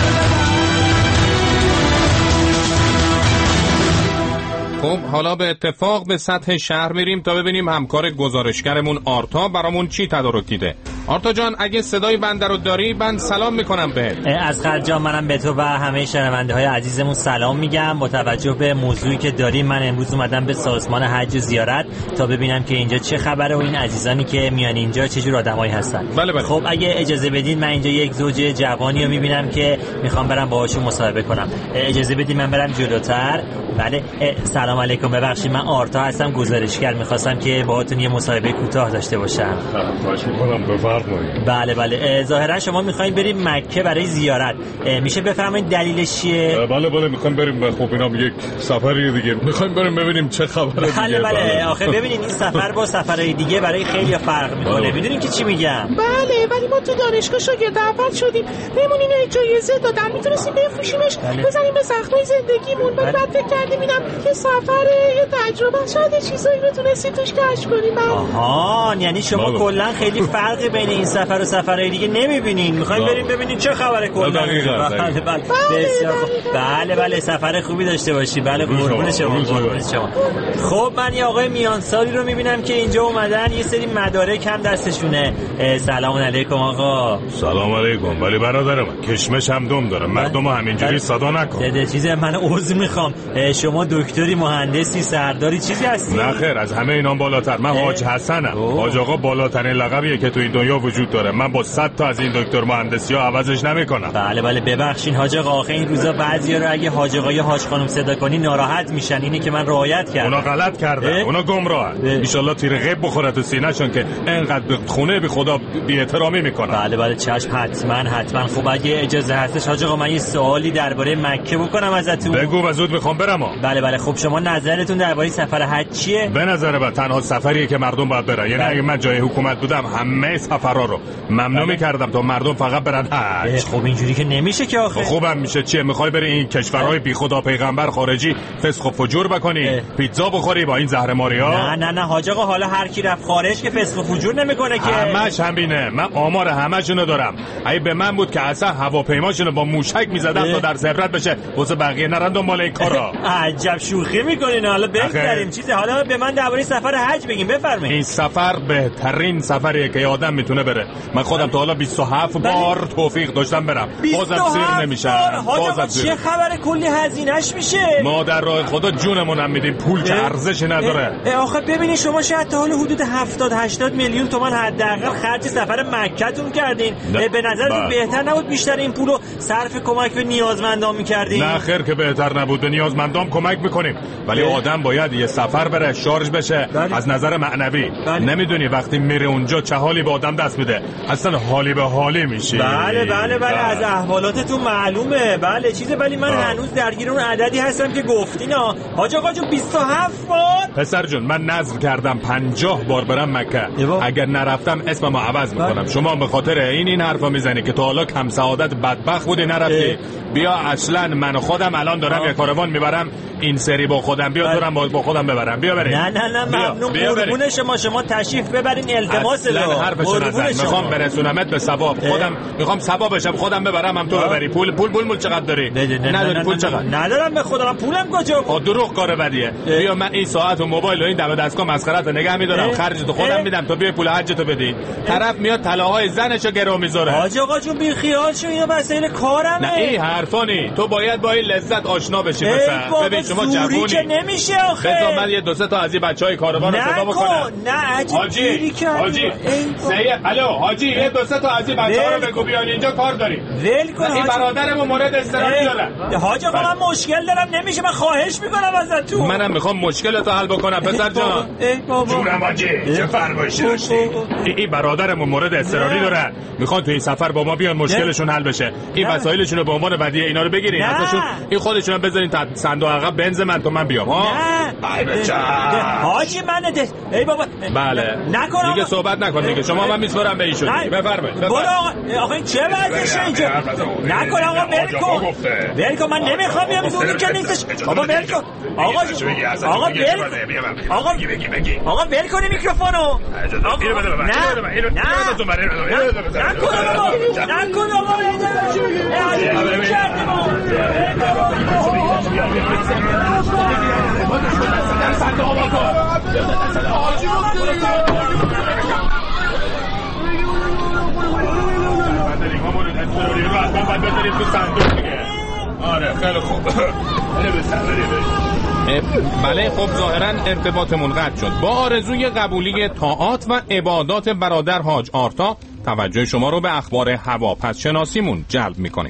خب حالا به اتفاق به سطح شهر میریم تا ببینیم همکار گزارشگرمون آرتا برامون چی تدارک دیده. آرتا جان اگه صدای بنده رو داری من سلام میکنم بهت. از خرجان منم به تو و همه شنونده های عزیزمون سلام میگم. با توجه به موضوعی که داریم من امروز اومدم به سازمان حج و زیارت تا ببینم که اینجا چه خبره و این عزیزانی که میان اینجا چه جور آدمایی هستن. بله بله. خب اگه اجازه بدین من اینجا یک زوج جوانی رو میبینم که میخوام برم باهاشون مصاحبه کنم. اجازه بدین من برم جلوتر. بله سلام علیکم، ببخشید من آرتا هستم گزارشگر، میخواستم که باهاتون یه مصاحبه کوتاه داشته باشم. خواهش میکنم بفرمایید. بله بله ظاهرا شما میخواین بریم مکه برای زیارت، میشه بفرمایید دلیلش چیه؟ بله بله میخوایم بریم. خب اینم یک سفری دیگه، میخوایم بریم ببینیم چه خبره دیگه. بله بله آخه ببینید این سفر با سفرهای دیگه برای خیلی فرق میکنه. میدونین که چی میگم؟ بله ولی ما تو دانشگاه شاگرد اول شدیم، بهمون اینو جایزه دادن، میتونستیم بفروشیمش بزنیم به زخمای زندگیمون. ولی بعد فکر کردیم اینم که سفره یه تجربه، شاید چیزایی رو تونستیم توش کشف کنیم. آها یعنی شما کلا خیلی فرقی بین این سفر و سفرهای دیگه نمیبینین، میخوایم بریم ببینین چه خبره کلا. بله بله بله بله سفر خوبی داشته باشی. بله قربون شما قربون شما. خب من یه آقای میانسالی رو میبینم که اینجا اومدن، یه سری مدارک هم دستشونه. سلام علیکم آقا. سلام علیکم. ولی برادر من کشمش هم دم داره، مردم همینجوری صدا نکن. ده چیزی من عذر میخوام، شما دکتری مهندسی سرداری چیزی هستی؟ نه خیر از همه اینا بالاتر من حاج حسنم. حاج آقا بالاترین لقبیه که تو این دنیا وجود داره. من با صد تا از این دکتر مهندسی ها عوضش نمیکنم. بله بله ببخشین حاج آقا، آخه این روزا بعضیا رو اگه حاج آقا یا حاج خانم صدا کنی ناراحت میشن. اینی که من رعایت کردم. اونا غلط کردن، اونا گمراهن. ان شاءالله تیر غیب بخوره تو سینه‌شون که انقدر به خونه بی خدا بی احترامی میکنن. بله بله چشم حتما حتما. خب اگه اجازه هستش حاج آقا من یه سوالی درباره مکه بکنم ازتون. بگو و زود میخوام برم. بله بله خب شما نظرتون درباره سفر حج چیه؟ به نظر من تنها سفریه که مردم باید برن. یعنی اگه من جای حکومت بودم همه سفرها رو ممنوع می‌کردم تا مردم فقط برن حج. خب اینجوری که نمیشه که آخه. خوبم میشه چیه؟ میخوای بری این کشورهای بی خدا پیغمبر خارجی فسق و فجور بکنی، پیتزا بخوری با این زهرماریا؟ نه نه نه حاج آقا، حالا هر کی رفت خارج که فسق و فجور نمیکنه که. همش همینه. من آمار همشونو دارم. اگه به من بود که اصلا هواپیماشونو با موشک میزدم تا در زبرت بشه واسه بقیه نرن دنبال این کارا. عجب شوخی میکنین. حالا بگذاریم چیزی، حالا به من درباره سفر حج بگیم بفرمایید. این سفر بهترین سفریه که آدم میتونه بره. من خودم تا حالا بیست و هفت بار توفیق داشتم برم، بازم سیر نمیشم. بازم چه خبر؟ کلی هزینه‌اش میشه. ما در راه خدا جونمون هم میدیم، پول که ارزشی نداره. آخه ببینید شما شاید تا حالا حدود هفتاد هشتاد میلیون تومان حداقل خرج سفر مکه‌تون کردین. به نظرتون بهتر نبود بیشتر این پولو صرف کمک به نیازمندان می‌کردین؟ نه خیر که بهتر نبود، به نیازمندان کمک می‌کنیم، ولی اه. آدم باید یه سفر بره شارژ بشه. بله. از نظر معنوی بله. نمیدونی وقتی میره اونجا چه حالی به آدم دست میده، اصلا حالی به حالی میشی. بله بله بله از احوالاتتون معلومه. بله چیزه، ولی من آه. هنوز درگیر اون عددی هستم که گفتینا. حاج آقا جون بیست و هفت بار. پسر جون من نذر کردم پنجاه بار برم مکه. اگر نرفتم اسممو عوض میکنم. بله. شما به خاطر این این حرفا میزنی که تا حالا کم سعادت بدبخت بودی نرفتی. بیا اصلا من خودم الان دارم یه کاروان میبرم این سری با خودم. بیا دارم با خودم ببرم. بیا بریم. نه نه نه ممنون قربون شما. شما تشریف ببرین التماس رو. حرفشو نزن. میخوام برسونمت به ثواب. خودم میخوام ثوابشم خودم ببرم هم تو ببری. پول پول پول مول چقدر داری؟ نداری پول چقدر؟ ندارم به خدا. پولم کجا بود؟ دروغ کار بدیه. بیا من این ساعت و موبایل و این دم دستگاه مسخره‌تو نگه میدارم، خرجتو خودم میدم، تو بیا پول حجتو بدی. طرف میاد طلاهای زنشو گرو میذاره. حاج آقا جون بی خیال شو، اینا وسایل کارمه. نه این حرفانی. تو باید با این لذت آشنا بشی پسر. ببین شما جوونی که نمیشه آخه. بذار من یه دو سه تا از این بچهای کاروان رو صدا بکنم. نه عجیب حاجی حاجی سید الو حاجی یه دو سه تا از این بچه‌ها رو بگو بیان اینجا کار داریم. ول کن. این برادرمون مورد اضطراری داره. حاج آقا من مشکل دارم، نمیشه. من خواهش میکنم ازتون. منم میخوام مشکلتو حل بکنم پسر جان. جونم حاجی چه فرمایشی داشتی؟ این برادرمون مورد اضطراری دارن، میخوان تو این سفر با ما بیان مشکلشون حل بشه. این وسایلشون رو به عنوان ودیعه اینا رو بگیرین ازشون، این خودشون رو بذارین تا صندوق عقب بنز من تو من بیام. ها ای بچه حاجی من ده ای بابا بله نکن دیگه صحبت نکن دیگه. شما من میسپارم به ایشون. بفرمایید. برو آقا این چه وضعشه اینجا؟ نکن آقا ول کن. ول کن من نمیخوام بیام زودی که نیستش. بابا ول کن. آقا آقا ول آقا بگی بگی آقا ول کن میکروفونو. آقا نه نه نکن آقا نکن آقا آره خیلی خوب. بله خب ظاهرا ارتباطمون قطع شد. با آرزوی قبولی طاعات و عبادات برادر حاج آرتا توجه شما رو به اخبار هواپس شناسیمون جلب میکنیم.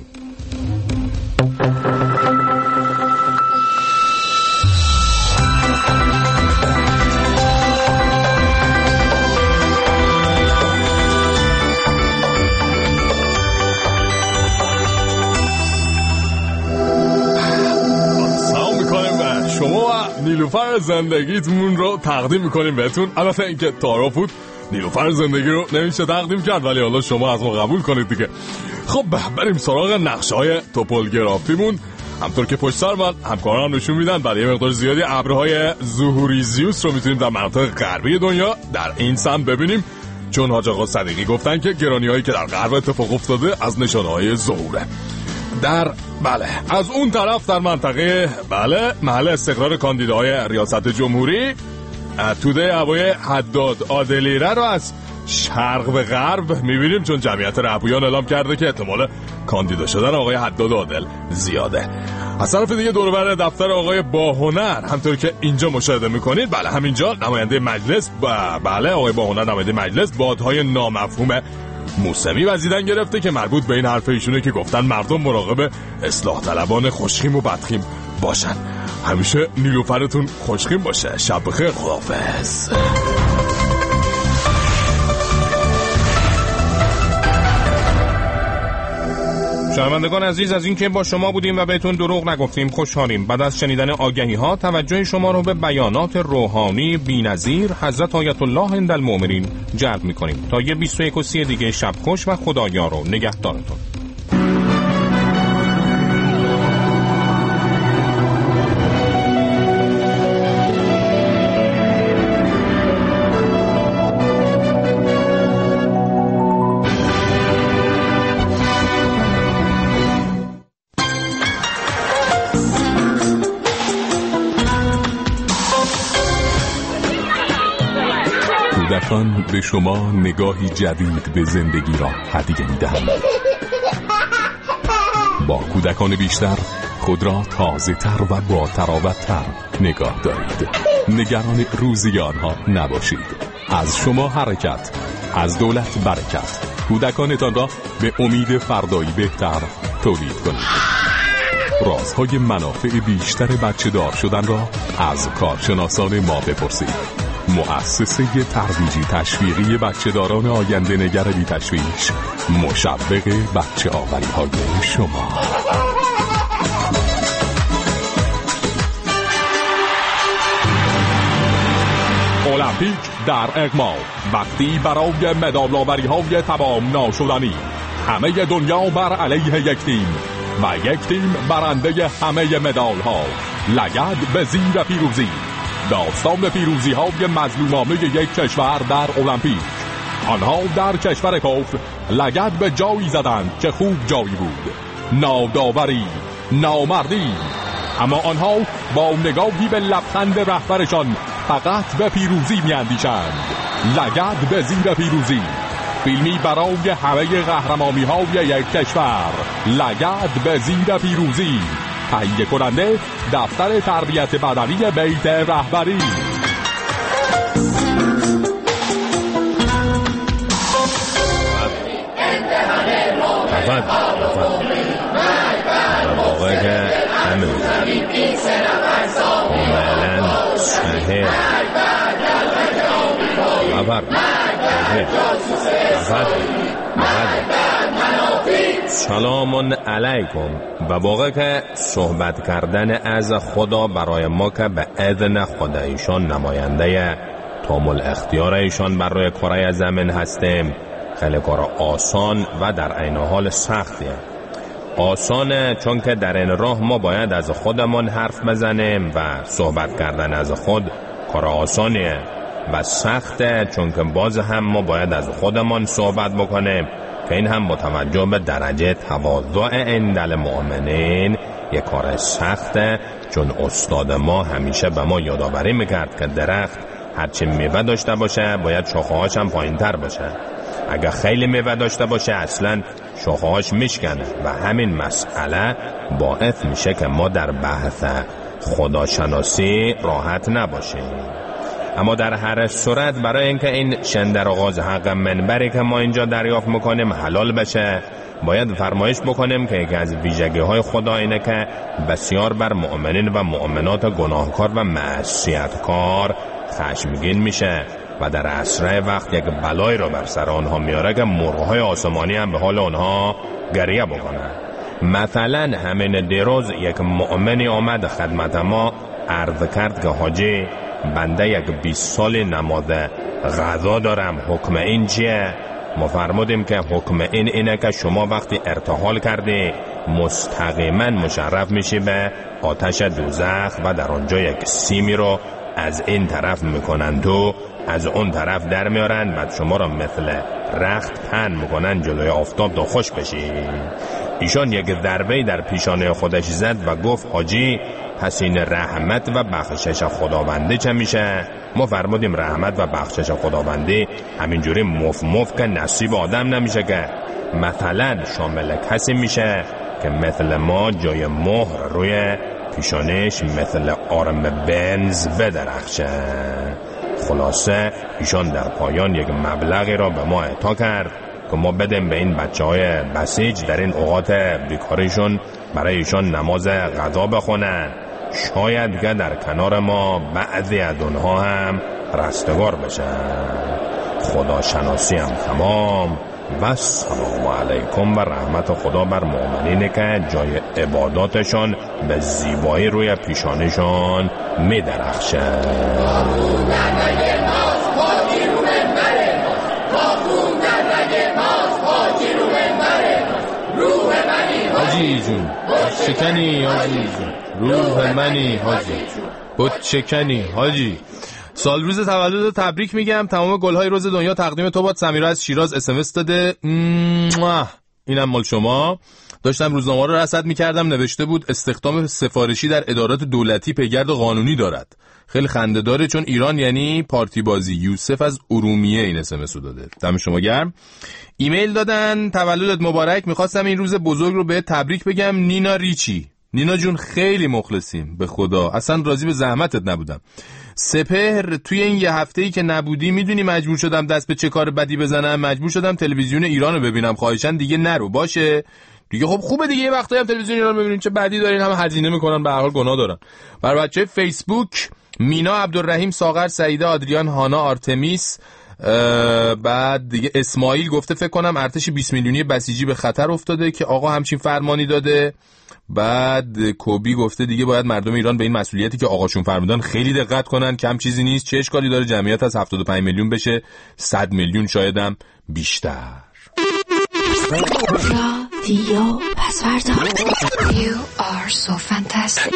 نیلوفر زندگیتون رو تقدیم میکنیم بهتون. البته اینکه تعارف بود نیلوفر زندگی رو نمیشه تقدیم کرد، ولی حالا شما از ما قبول کنید دیگه. خب بریم سراغ نقشه های توپولگرافیمون. همطور که پشت سر من همکاران نشون میدن برای یه مقدار زیادی ابرهای ظهوری زیوس رو میتونیم در مناطق غربی دنیا در این سمت ببینیم، چون حاج آقا صدیقی گفتن که گرانی‌هایی که در غرب اتفاق افتاده از نشانه‌های ظهوره. در بله از اون طرف در منطقه بله محل استقرار کاندیداهای ریاست جمهوری توده هوای حداد عادلیره رو از شرق به غرب میبینیم، چون جمعیت رهبویان اعلام کرده که احتمال کاندیدا شدن آقای حداد عادل زیاده. از طرف دیگه دور و بر دفتر آقای باهنر همطور که اینجا مشاهده میکنید بله همینجا نماینده مجلس ب... بله آقای باهنر نماینده مجلس بادهای نامفهوم موسمی وزیدن گرفته که مربوط به این حرف ایشونه که گفتن مردم مراقب اصلاح طلبان خوشخیم و بدخیم باشن. همیشه نیلوفرتون خوشخیم باشه. شب بخیر. خداحافظ. شنوندگان عزیز از اینکه با شما بودیم و بهتون دروغ نگفتیم خوشحالیم. بعد از شنیدن آگهی ها توجه شما رو به بیانات روحانی بی‌نظیر حضرت آیت الله عندالمؤمنین جلب می‌کنیم تا یه بیست و یک و سی دیگه شب خوش و خدایا رو نگهدارتون. همکارتان به شما نگاهی جدید به زندگی را هدیه می‌دهم. با کودکان بیشتر خود را تازه تر و با تراوت تر نگاه دارید. نگران روزی آنها نباشید. از شما حرکت، از دولت برکت. کودکانتان را به امید فردایی بهتر تولید کنید. رازهای منافع بیشتر بچه دار شدن را از کارشناسان ما بپرسید. مؤسسه ترویجی تشویقی بچه داران آینده نگر بی تشویش، مشوق بچه آوری های شما. المپیک در اقماع، وقتی برای مدال آوری های تمام ناشدنی. همه دنیا بر علیه یک تیم و یک تیم برنده همه مدال ها. لگد به زیر پیروزی. داستان پیروزی های مظلومانه یک کشور در المپیک. آنها در کشور کفر لگد به جایی زدند که خوب جایی بود. ناداوری، نامردی. اما آنها با نگاهی به لبخند رهبرشان فقط به پیروزی میاندیشند. لگد به زیر پیروزی، فیلمی برای همه قهرمانی های یک کشور. لگد به زیر پیروزی. تهیه کننده دفتر تربیت بدنی بیت رهبری. واقعا که همین کاملا صحیح خبر سلام علیکم. و واقع که صحبت کردن از خدا برای ما که به اذن خدا ایشان نماینده تامل اختیار ایشان بر روی کره زمین هستیم خیلی کار آسان و در عین حال سختیه. آسانه چون که در این راه ما باید از خودمون حرف بزنیم و صحبت کردن از خود کار آسانیه. و سخته چون که باز هم ما باید از خودمون صحبت بکنیم که این هم متوجه به درجه تواضع عند المؤمنین یک کار سخته، چون استاد ما همیشه به ما یادآوری میکرد که درخت هرچی میوه داشته باشه باید شاخه‌هاش هم پایین‌تر باشه. اگه خیلی میوه داشته باشه اصلا شاخه‌هاش میشکنه و همین مسئله باعث میشه که ما در بحث خداشناسی راحت نباشیم. اما در هر صورت برای اینکه این شندر آغاز حق منبری که ما اینجا دریافت میکنیم حلال بشه باید فرمایش بکنیم که یکی از ویژگی های خدا اینه که بسیار بر مؤمنین و مؤمنات گناهکار و معصیتکار خشمگین میشه و در اسرع وقت یک بلای رو بر سر آنها میاره که مرغ‌های آسمانی هم به حال آنها گریه بکنن. مثلا همین دیروز یک مؤمنی آمد خدمت ما عرض کرد که حاجی بنده یک بیست سال نماز غذا دارم، حکم این چیه؟ ما فرمودیم که حکم این اینه که شما وقتی ارتحال کردی مستقیما مشرف میشی به آتش دوزخ و در آنجا یک سیمی رو از این طرف میکنن تو از اون طرف در میارن بعد شما رو مثل رخت پن میکنن جلوی آفتاب تا خوش بشی. ایشان یک ضربه در پیشانه خودش زد و گفت حاجی پس این رحمت و بخشش خداونده چه میشه؟ ما فرمودیم رحمت و بخشش خداونده همینجوری مف مف که نصیب آدم نمیشه که مثلا شامل کسی میشه که مثل ما جای مهر روی پیشانش مثل آرم بنز بدرخشه. خلاصه ایشان در پایان یک مبلغی را به ما اعطا کرد که ما بدیم به این بچه های بسیج در این اوقات بیکاریشون برای ایشان نماز غذا بخونن، شاید که در کنار ما بعضی از اونها هم رستگار بشن. خدا شناسی هم تمام و سلام علیکم و رحمت خدا بر مؤمنینه که جای عباداتشان به زیبایی روی پیشانشان می درخشه. حاجی جون شکنی حاجی جون روح منی حاجی بود شکنی حاجی. سال روز تولد تبریک میگم. تمام گل‌های روز دنیا تقدیم تو باد. سمیرا از شیراز اس ام اس داده. اینم مال شما. داشتم روزنامه رو رصد می‌کردم، نوشته بود استخدام سفارشی در ادارات دولتی پیگرد قانونی دارد. خیلی خنده داره چون ایران یعنی پارتی بازی. یوسف از ارومیه این اس ام اس داده. دم شما گرم. ایمیل دادن تولدت مبارک، می‌خواستم این روز بزرگ رو به تبریک بگم. نینا ریچی. نینا جون خیلی مخلصیم به خدا، اصلا راضی به زحمتت نبودم. سپهر توی این یه هفته‌ای که نبودی میدونی مجبور شدم دست به چه کار بدی بزنم، مجبور شدم تلویزیون ایران رو ببینم. خواهشاً دیگه نرو باشه دیگه. خب خوبه دیگه، یه وقتایی هم تلویزیون ایران ببینین، چه بدی دارین، همه هزینه میکنن، به هر حال گناه دارن. بر بچه‌های فیسبوک مینا عبدالرحیم، ساغر، سعیده، آدریان، هانا، آرتمیس، بعد دیگه اسماعیل گفته فکر کنم ارتش بیست میلیونی بسیجی به خطر افتاده که آقا همچین فرمانی داده. بعد کوبی گفته دیگه باید مردم ایران به این مسئولیتی که آقاشون فرمودن خیلی دقت کنن، کم چیزی نیست، چه اشکالی داره جمعیت از هفتاد و پنج میلیون بشه صد میلیون، شاید هم بیشتر. رادیو پسوردا. You are so fantastic.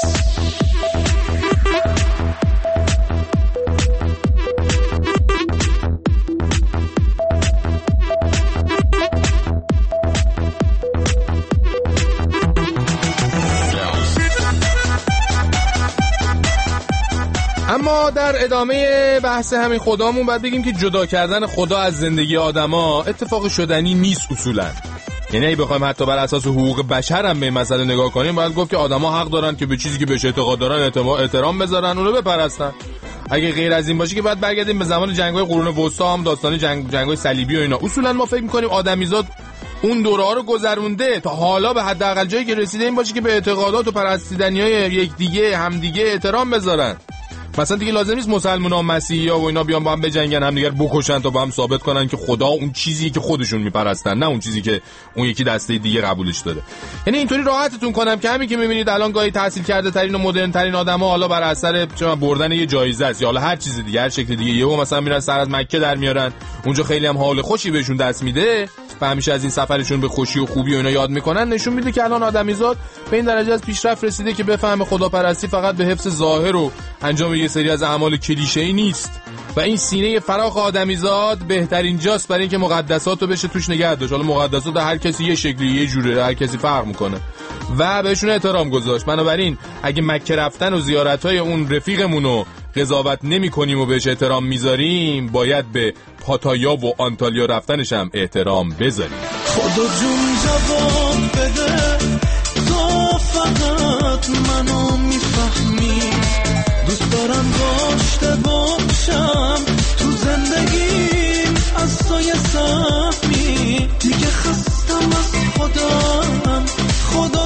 اما در ادامه بحث همین خدامون باید بگیم که جدا کردن خدا از زندگی آدما اتفاق شدنی نیست اصولا. یعنی اگه بخوایم حتی بر اساس حقوق بشر هم به این مسئله نگاه کنیم، باید گفت که آدما حق دارن که به چیزی که بهش اعتقاد دارن احترام بذارن، اونو بپرستن. اگه غیر از این باشه که باید برگردیم به زمان جنگ‌های قرون وسطا، هم داستان جنگ جنگ‌های صلیبی و اینا. اصولا ما فکر می‌کنیم آدمیزاد اون دوره‌ها رو گذرونده تا حالا به حداقل جایی که رسیده این باشه که به اعتقادات و پرستیدنی‌های یکدیگه همدیگه احترام بذارن. مثلا دیگه لازم نیست مسلمونا و مسیحی‌ها و اینا بیان با هم بجنگن، همدیگر بکشن تا با هم ثابت کنن که خدا اون چیزی که خودشون میپرستن، نه اون چیزی که اون یکی دسته دیگه قبولش داره. یعنی اینطوری راحتتون کنم که همین که میبینید الان گاهی تحصیل کرده ترین و مدرن ترین آدما حالا بر اثر چه بردن یه جایزه است یا حالا هر چیز دیگه، هر شکل دیگه، یهو مثلا میرن سر از مکه در میارن، اونجا خیلی هم حال خوشی بهشون دست میده و همیشه از این سفرشون به خوشی و خوبی و اینا یاد میکنن. نشون میده که الان آدمیزاد به این درجه از پیشرفت رسیده که بفهمه خداپرستی فقط به حفظ ظاهر و انجام یه سری از اعمال کلیشه‌ای نیست و این سینه فراخ آدمیزاد بهترین جاست برای اینکه مقدساتو بشه توش نگه داشت. حالا مقدسات هر کسی یه شکلی یه جوره، هر کسی فرق میکنه و بهشون احترام گذاشت. بنابراین اگه مکه رفتن و زیارت‌های اون رفیقمونو قضاوت نمی‌کنیم و بهش احترام میذاریم، باید به پاتایا و آنتالیا رفتنش هم احترام بذاریم. خدا جون جواب بده، تو فقط منو میفهمی، دوست دارم داشته باشم تو زندگیم از سایه سهمی، دیگه خستم از خودم، خدا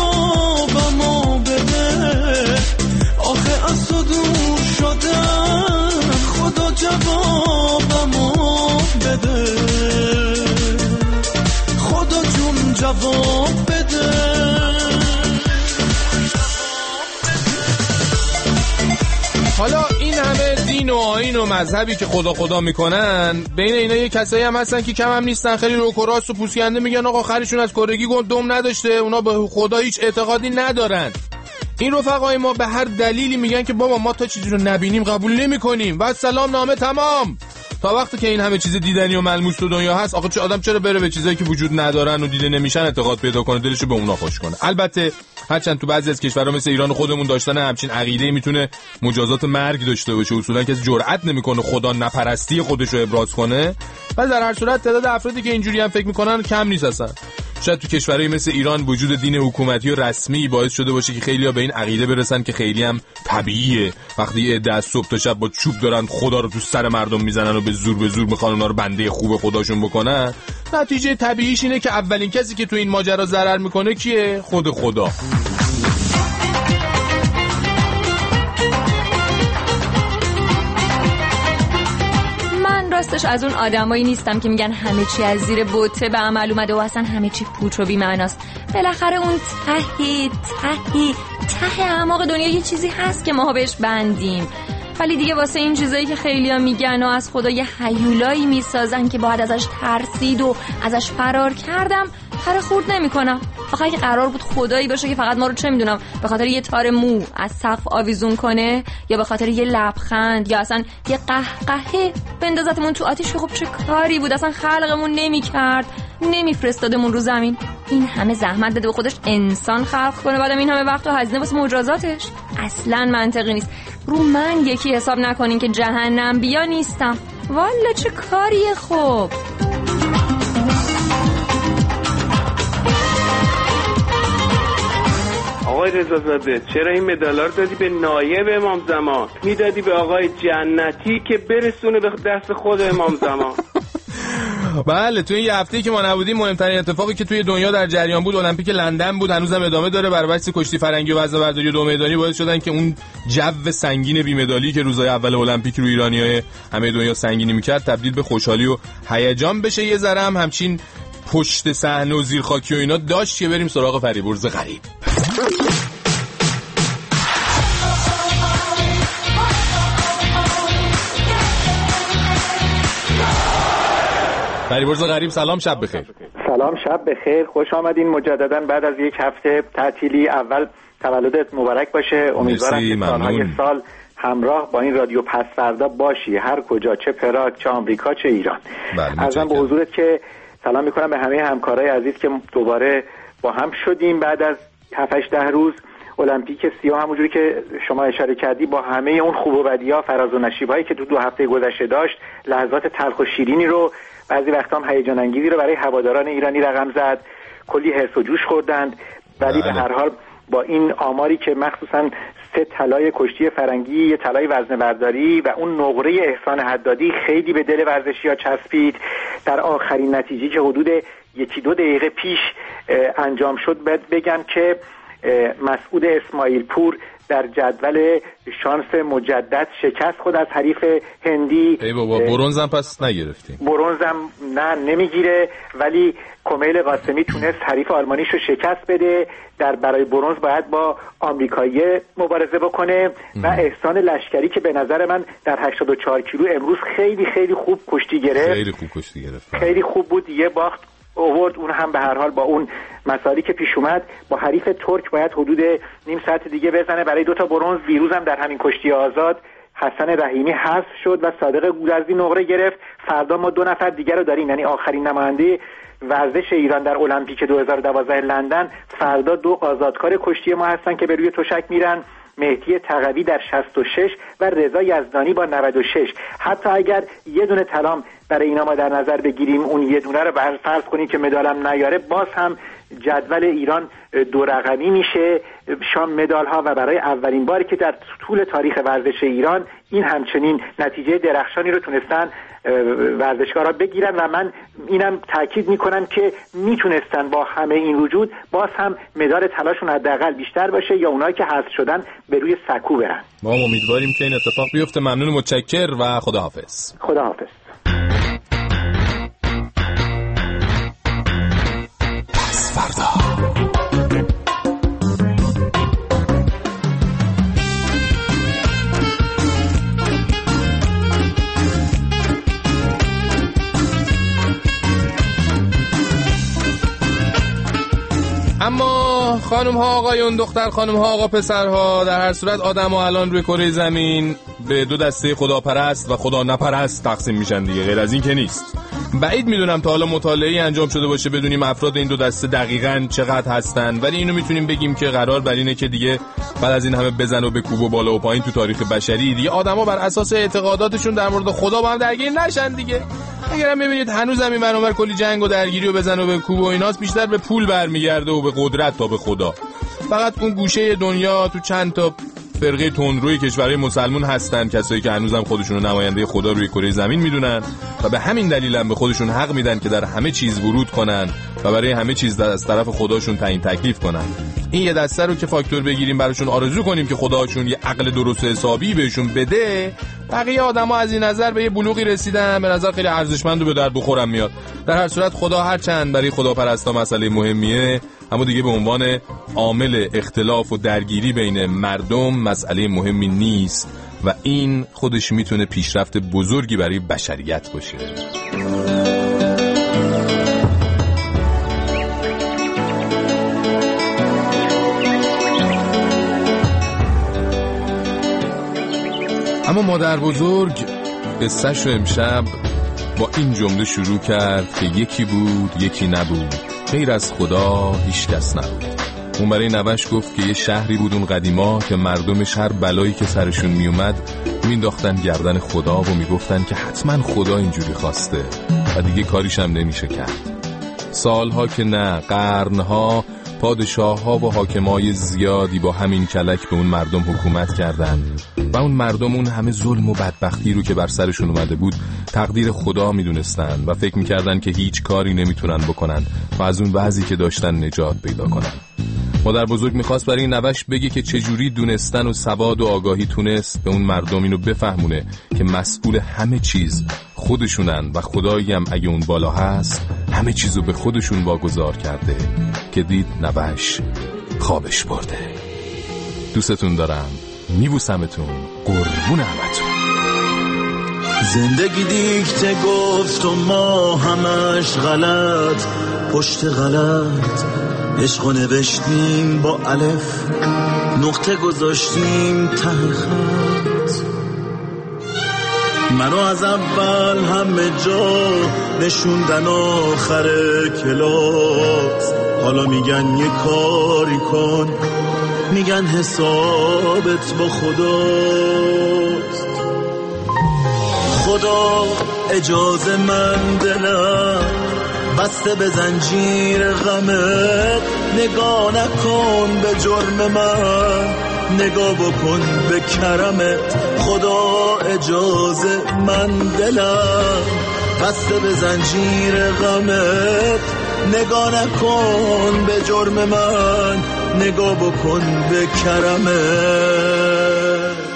جوابمو بده، آخه از تو دور شدم، خدا جوابمو بده، خدا جون جواب بده. حالا این همه دین و آیین و مذهبی که خدا خدا میکنن، بین اینا یه کسایی هم هستن که کم هم نیستن، خیلی روک و راست و پوسکنده میگن آقا خریشون از کرگی دم نداشته، اونا به خدا هیچ اعتقادی ندارن. این رفقای ما به هر دلیلی میگن که بابا ما تا چیزی رو نبینیم قبول نمیکنیم و سلام نامه تمام. تا وقتی که این همه چیز دیدنی و ملموس تو دنیا هست، آقا چه آدم چرا بره به چیزایی که وجود ندارن و دیده نمیشن اعتقاد پیدا کنه، دلشو به اونا خوش کنه؟ البته هرچند تو بعضی از کشورها مثل ایران خودمون داشتن همچین عقیده میتونه مجازات مرگ داشته باشه، اصولا کسی جرئت نمیکنه خدا نپرستی خودش رو ابراز کنه، ولی در هر صورت تعداد افرادی که اینجوری هم فکر میکنن کم نیست اصلا. شاید تو کشورهای مثل ایران وجود دین حکومتی و رسمی باعث شده باشه که خیلی‌ها به این عقیده برسن که خیلی هم طبیعیه وقتی یه عده از صبح تا شب با چوب دارن خدا رو تو سر مردم میزنن و به زور به زور میخوان اونا رو بنده خوب خداشون بکنن. نتیجه طبیعیش اینه که اولین کسی که تو این ماجرا ضرر میکنه کیه؟ خود خدا. راستش از اون آدمایی نیستم که میگن همه چی از زیر بوته به عمل اومده و اصلا همه چی پوچ و بی‌معناست. بالاخره اون ته ته ته اعماق دنیا یه چیزی هست که ما بهش بندیم، ولی دیگه واسه این چیزایی که خیلیا میگن و از خدا یه هیولایی میسازن که باید ازش ترسید و ازش فرار کردم، پر خورد نمیکنم. آخه اگه قرار بود خدایی باشه که فقط ما رو چه میدونم به خاطر یه تار مو از سقف آویزون کنه یا به خاطر یه لبخند یا اصلا یه قهقهه بندازتمون تو آتیش، خب چه کاری بود؟ اصلا خلقمون نمی‌کرد، نمیفرستادمون رو زمین. این همه زحمت بده به خودش انسان خلق کنه، بعدم این همه وقت و هزینه واسه مجازاتش. اصلا منطقی نیست. رو من یکی حساب نکنین که جهنم بیا نیستم. والا چه کاریه خب. آقای رضازاده چرا این مدالار دادی به نایب امام زمان؟ میدادی به آقای جنتی که برسونه به دست خود امام زمان. بله توی این هفته‌ای که ما نبودیم مهمترین اتفاقی که توی دنیا در جریان بود المپیک لندن بود. هنوزم ادامه داره. بر بحث کشتی فرنگی و وزنه‌برداری و دو میدانی باعث شدن که اون جو سنگین بی‌مدالی که روزهای اول المپیک رو ایرانیای همه دنیا سنگینی می‌کرد تبدیل به خوشحالی و هیجان بشه. یه ذره هم همچین پشت صحنه و زیر خاکی و اینا داشت که بریم سراغ فریبرز غریب. فریبرز غریب سلام، شب بخیر. سلام، شب بخیر، خوش آمدین مجددا بعد از یک هفته تعطیلی. اول تولدت مبارک باشه. امیدوارم که سالهای سال همراه با این رادیو پس‌فردا باشی، هر کجا، چه پراگ، چه آمریکا، چه ایران. ازم به حضورت که سلام میکنم به همه همکارای عزیز که دوباره با هم شدیم بعد از هفت هشت ده روز. المپیک سیاه همونجوری که شما اشاره کردی با همه اون خوب و بدی‌ها، فراز و نشیب‌هایی که تو دو هفته گذشته داشت، لحظات تلخ و شیرینی رو، بعضی وقتا هم هیجان انگیزی رو برای هواداران ایرانی رقم زد. کلی حرص و جوش خوردند، ولی به هر حال با این آماری که مخصوصا سه طلای کشتی فرنگی، یه طلای وزنه‌برداری و اون نقره احسان حدادی خیلی به دل ورزشی‌ها چسبید. در آخرین نتیجه که حدود یکی دو دقیقه پیش انجام شد بگم که مسعود اسماعیل پور در جدول شانس مجدد شکست خود از حریف هندی. ای بابا برنز هم پس نگرفتیم. برنز هم نه نمیگیره، ولی کمیل قاسمی تونست حریف آلمانیش رو شکست بده. در برای برنز باید با آمریکایی مبارزه بکنه و احسان لشکری که به نظر من در هشتاد و چهار کیلو امروز خیلی خیلی خوب کشتی گرفت. خیلی خوب کشتی گرفت. خیلی خوب بود. یه باخت اوورد، اون هم به هر حال با اون مسائلی که پیش اومد با حریف ترک باید حدود نیم ساعت دیگه بزنه برای دوتا برنز. دیروز هم در همین کشتی آزاد حسن رحیمی حذف شد و صادق گودرزی نقره گرفت. فردا ما دو نفر دیگر رو داریم، یعنی آخرین نماینده ورزش ایران در المپیک دو هزار و دوازده لندن. فردا دو آزادکار کشتی ما هستن که به روی تشک میرن، مهدی تقوی در شصت و شش و رضا یزدانی با نود و شش. حتی اگر یه دونه طلام برای اینا ما در نظر بگیریم، اون یه دونه رو بر فرض کنیم که مدالم نیاره، باز هم جدول ایران دو رقمی میشه شام مدال ها و برای اولین باری که در طول تاریخ ورزش ایران این همچنین نتیجه درخشانی رو تونستن ورزشکارا بگیرن و من اینم تاکید میکنم که میتونستن با همه این وجود باز هم مدال طلاشون حداقل بیشتر باشه یا اونایی که حذف شدن به روی سکو برن. ما امیدواریم که این اتفاق بیفته. ممنون، متشکر و خداحافظ. خداحافظ. پس فردا اما خانم ها آقایون، دختر خانم ها آقا پسرها، در هر صورت آدم ها الان روی کره زمین به دو دسته خداپرست و خدا نپرست تقسیم میشن دیگه، غیر از این که نیست. بعید میدونم تا حالا مطالعه‌ای انجام شده باشه بدونیم افراد این دو دسته دقیقاً چقدر هستن، ولی اینو میتونیم بگیم که قرار بر اینه که دیگه بعد از این همه بزن و بکوب و بالا و پایین تو تاریخ بشری دیگه آدما بر اساس اعتقاداتشون در مورد خدا با هم درگیر نشن دیگه. اگرم میبینید هنوز هم این منور کلی جنگ و درگیری و بزن و بکوب و ایناست، بیشتر به پول برمیگرده و به قدرت تا به خدا. فقط اون گوشه دنیا تو چند تا فرقه تندروی کشورهای مسلمان هستن، کسایی که هنوزم خودشون رو نماینده خدا روی کره زمین میدونن و به همین دلیل هم به خودشون حق میدن که در همه چیز ورود کنن و برای همه چیز از طرف خداشون تعیین تکلیف کنن. این یه دسته رو که فاکتور بگیریم براشون آرزو کنیم که خداشون یه عقل درست و حسابی بهشون بده، بقیه آدما از این نظر به یه بلوغی رسیدن به نظر خیلی ارزشمند و به درد بخورم میاد. در هر صورت خدا هر چند برای خداپرستا مسئله مهمیه، اما دیگه به عنوان عامل اختلاف و درگیری بین مردم مسئله مهمی نیست و این خودش میتونه پیشرفت بزرگی برای بشریت باشه. مادر بزرگ قصه‌شو امشب با این جمله شروع کرد که یکی بود یکی نبود، غیر از خدا هیچ کس نبود. اون برای نوش گفت که یه شهری بود اون قدیما که مردمش هر بلایی که سرشون میومد مینداختن گردن خدا و میگفتن که حتما خدا اینجوری خواسته و دیگه کاریش هم نمیشه کرد. سالها که نه، قرنها پادشاه ها و حاکمای زیادی با همین کلک به اون مردم حکومت کردن و اون مردم اون همه ظلم و بدبختی رو که بر سرشون اومده بود تقدیر خدا میدونستن و فکر میکردن که هیچ کاری نمیتونن بکنن و از اون وضعی که داشتن نجات پیدا کنن. مادر بزرگ میخواست برای نوش بگه که چجوری دونستن و سواد و آگاهی تونست به اون مردم اینو بفهمونه که مسئول همه چیز خودشونن و خدایی هم اگه اون بالا هست همه چیزو به خودشون واگذار کرده که دید نوش خوابش برده. دوستتون دارم، میبوسمتون، قربون همتون. زندگی دیکته گفت و ما همش غلط پشت غلط، عشقو نوشتیم با الف، نقطه گذاشتیم ته خط. منو از اول همه جا نشوندن آخر کلاس، حالا میگن یه کاری کن، میگن حسابت با خداست. خدا اجازه من دلم بسته به زنجیر غمت، نگاه نکن به جرم من، نگاه بکن به کرمت. خدا اجازه من دلم بسته به زنجیر غمت، نگاه نکن به جرم من، نگاه بکن به کرمت.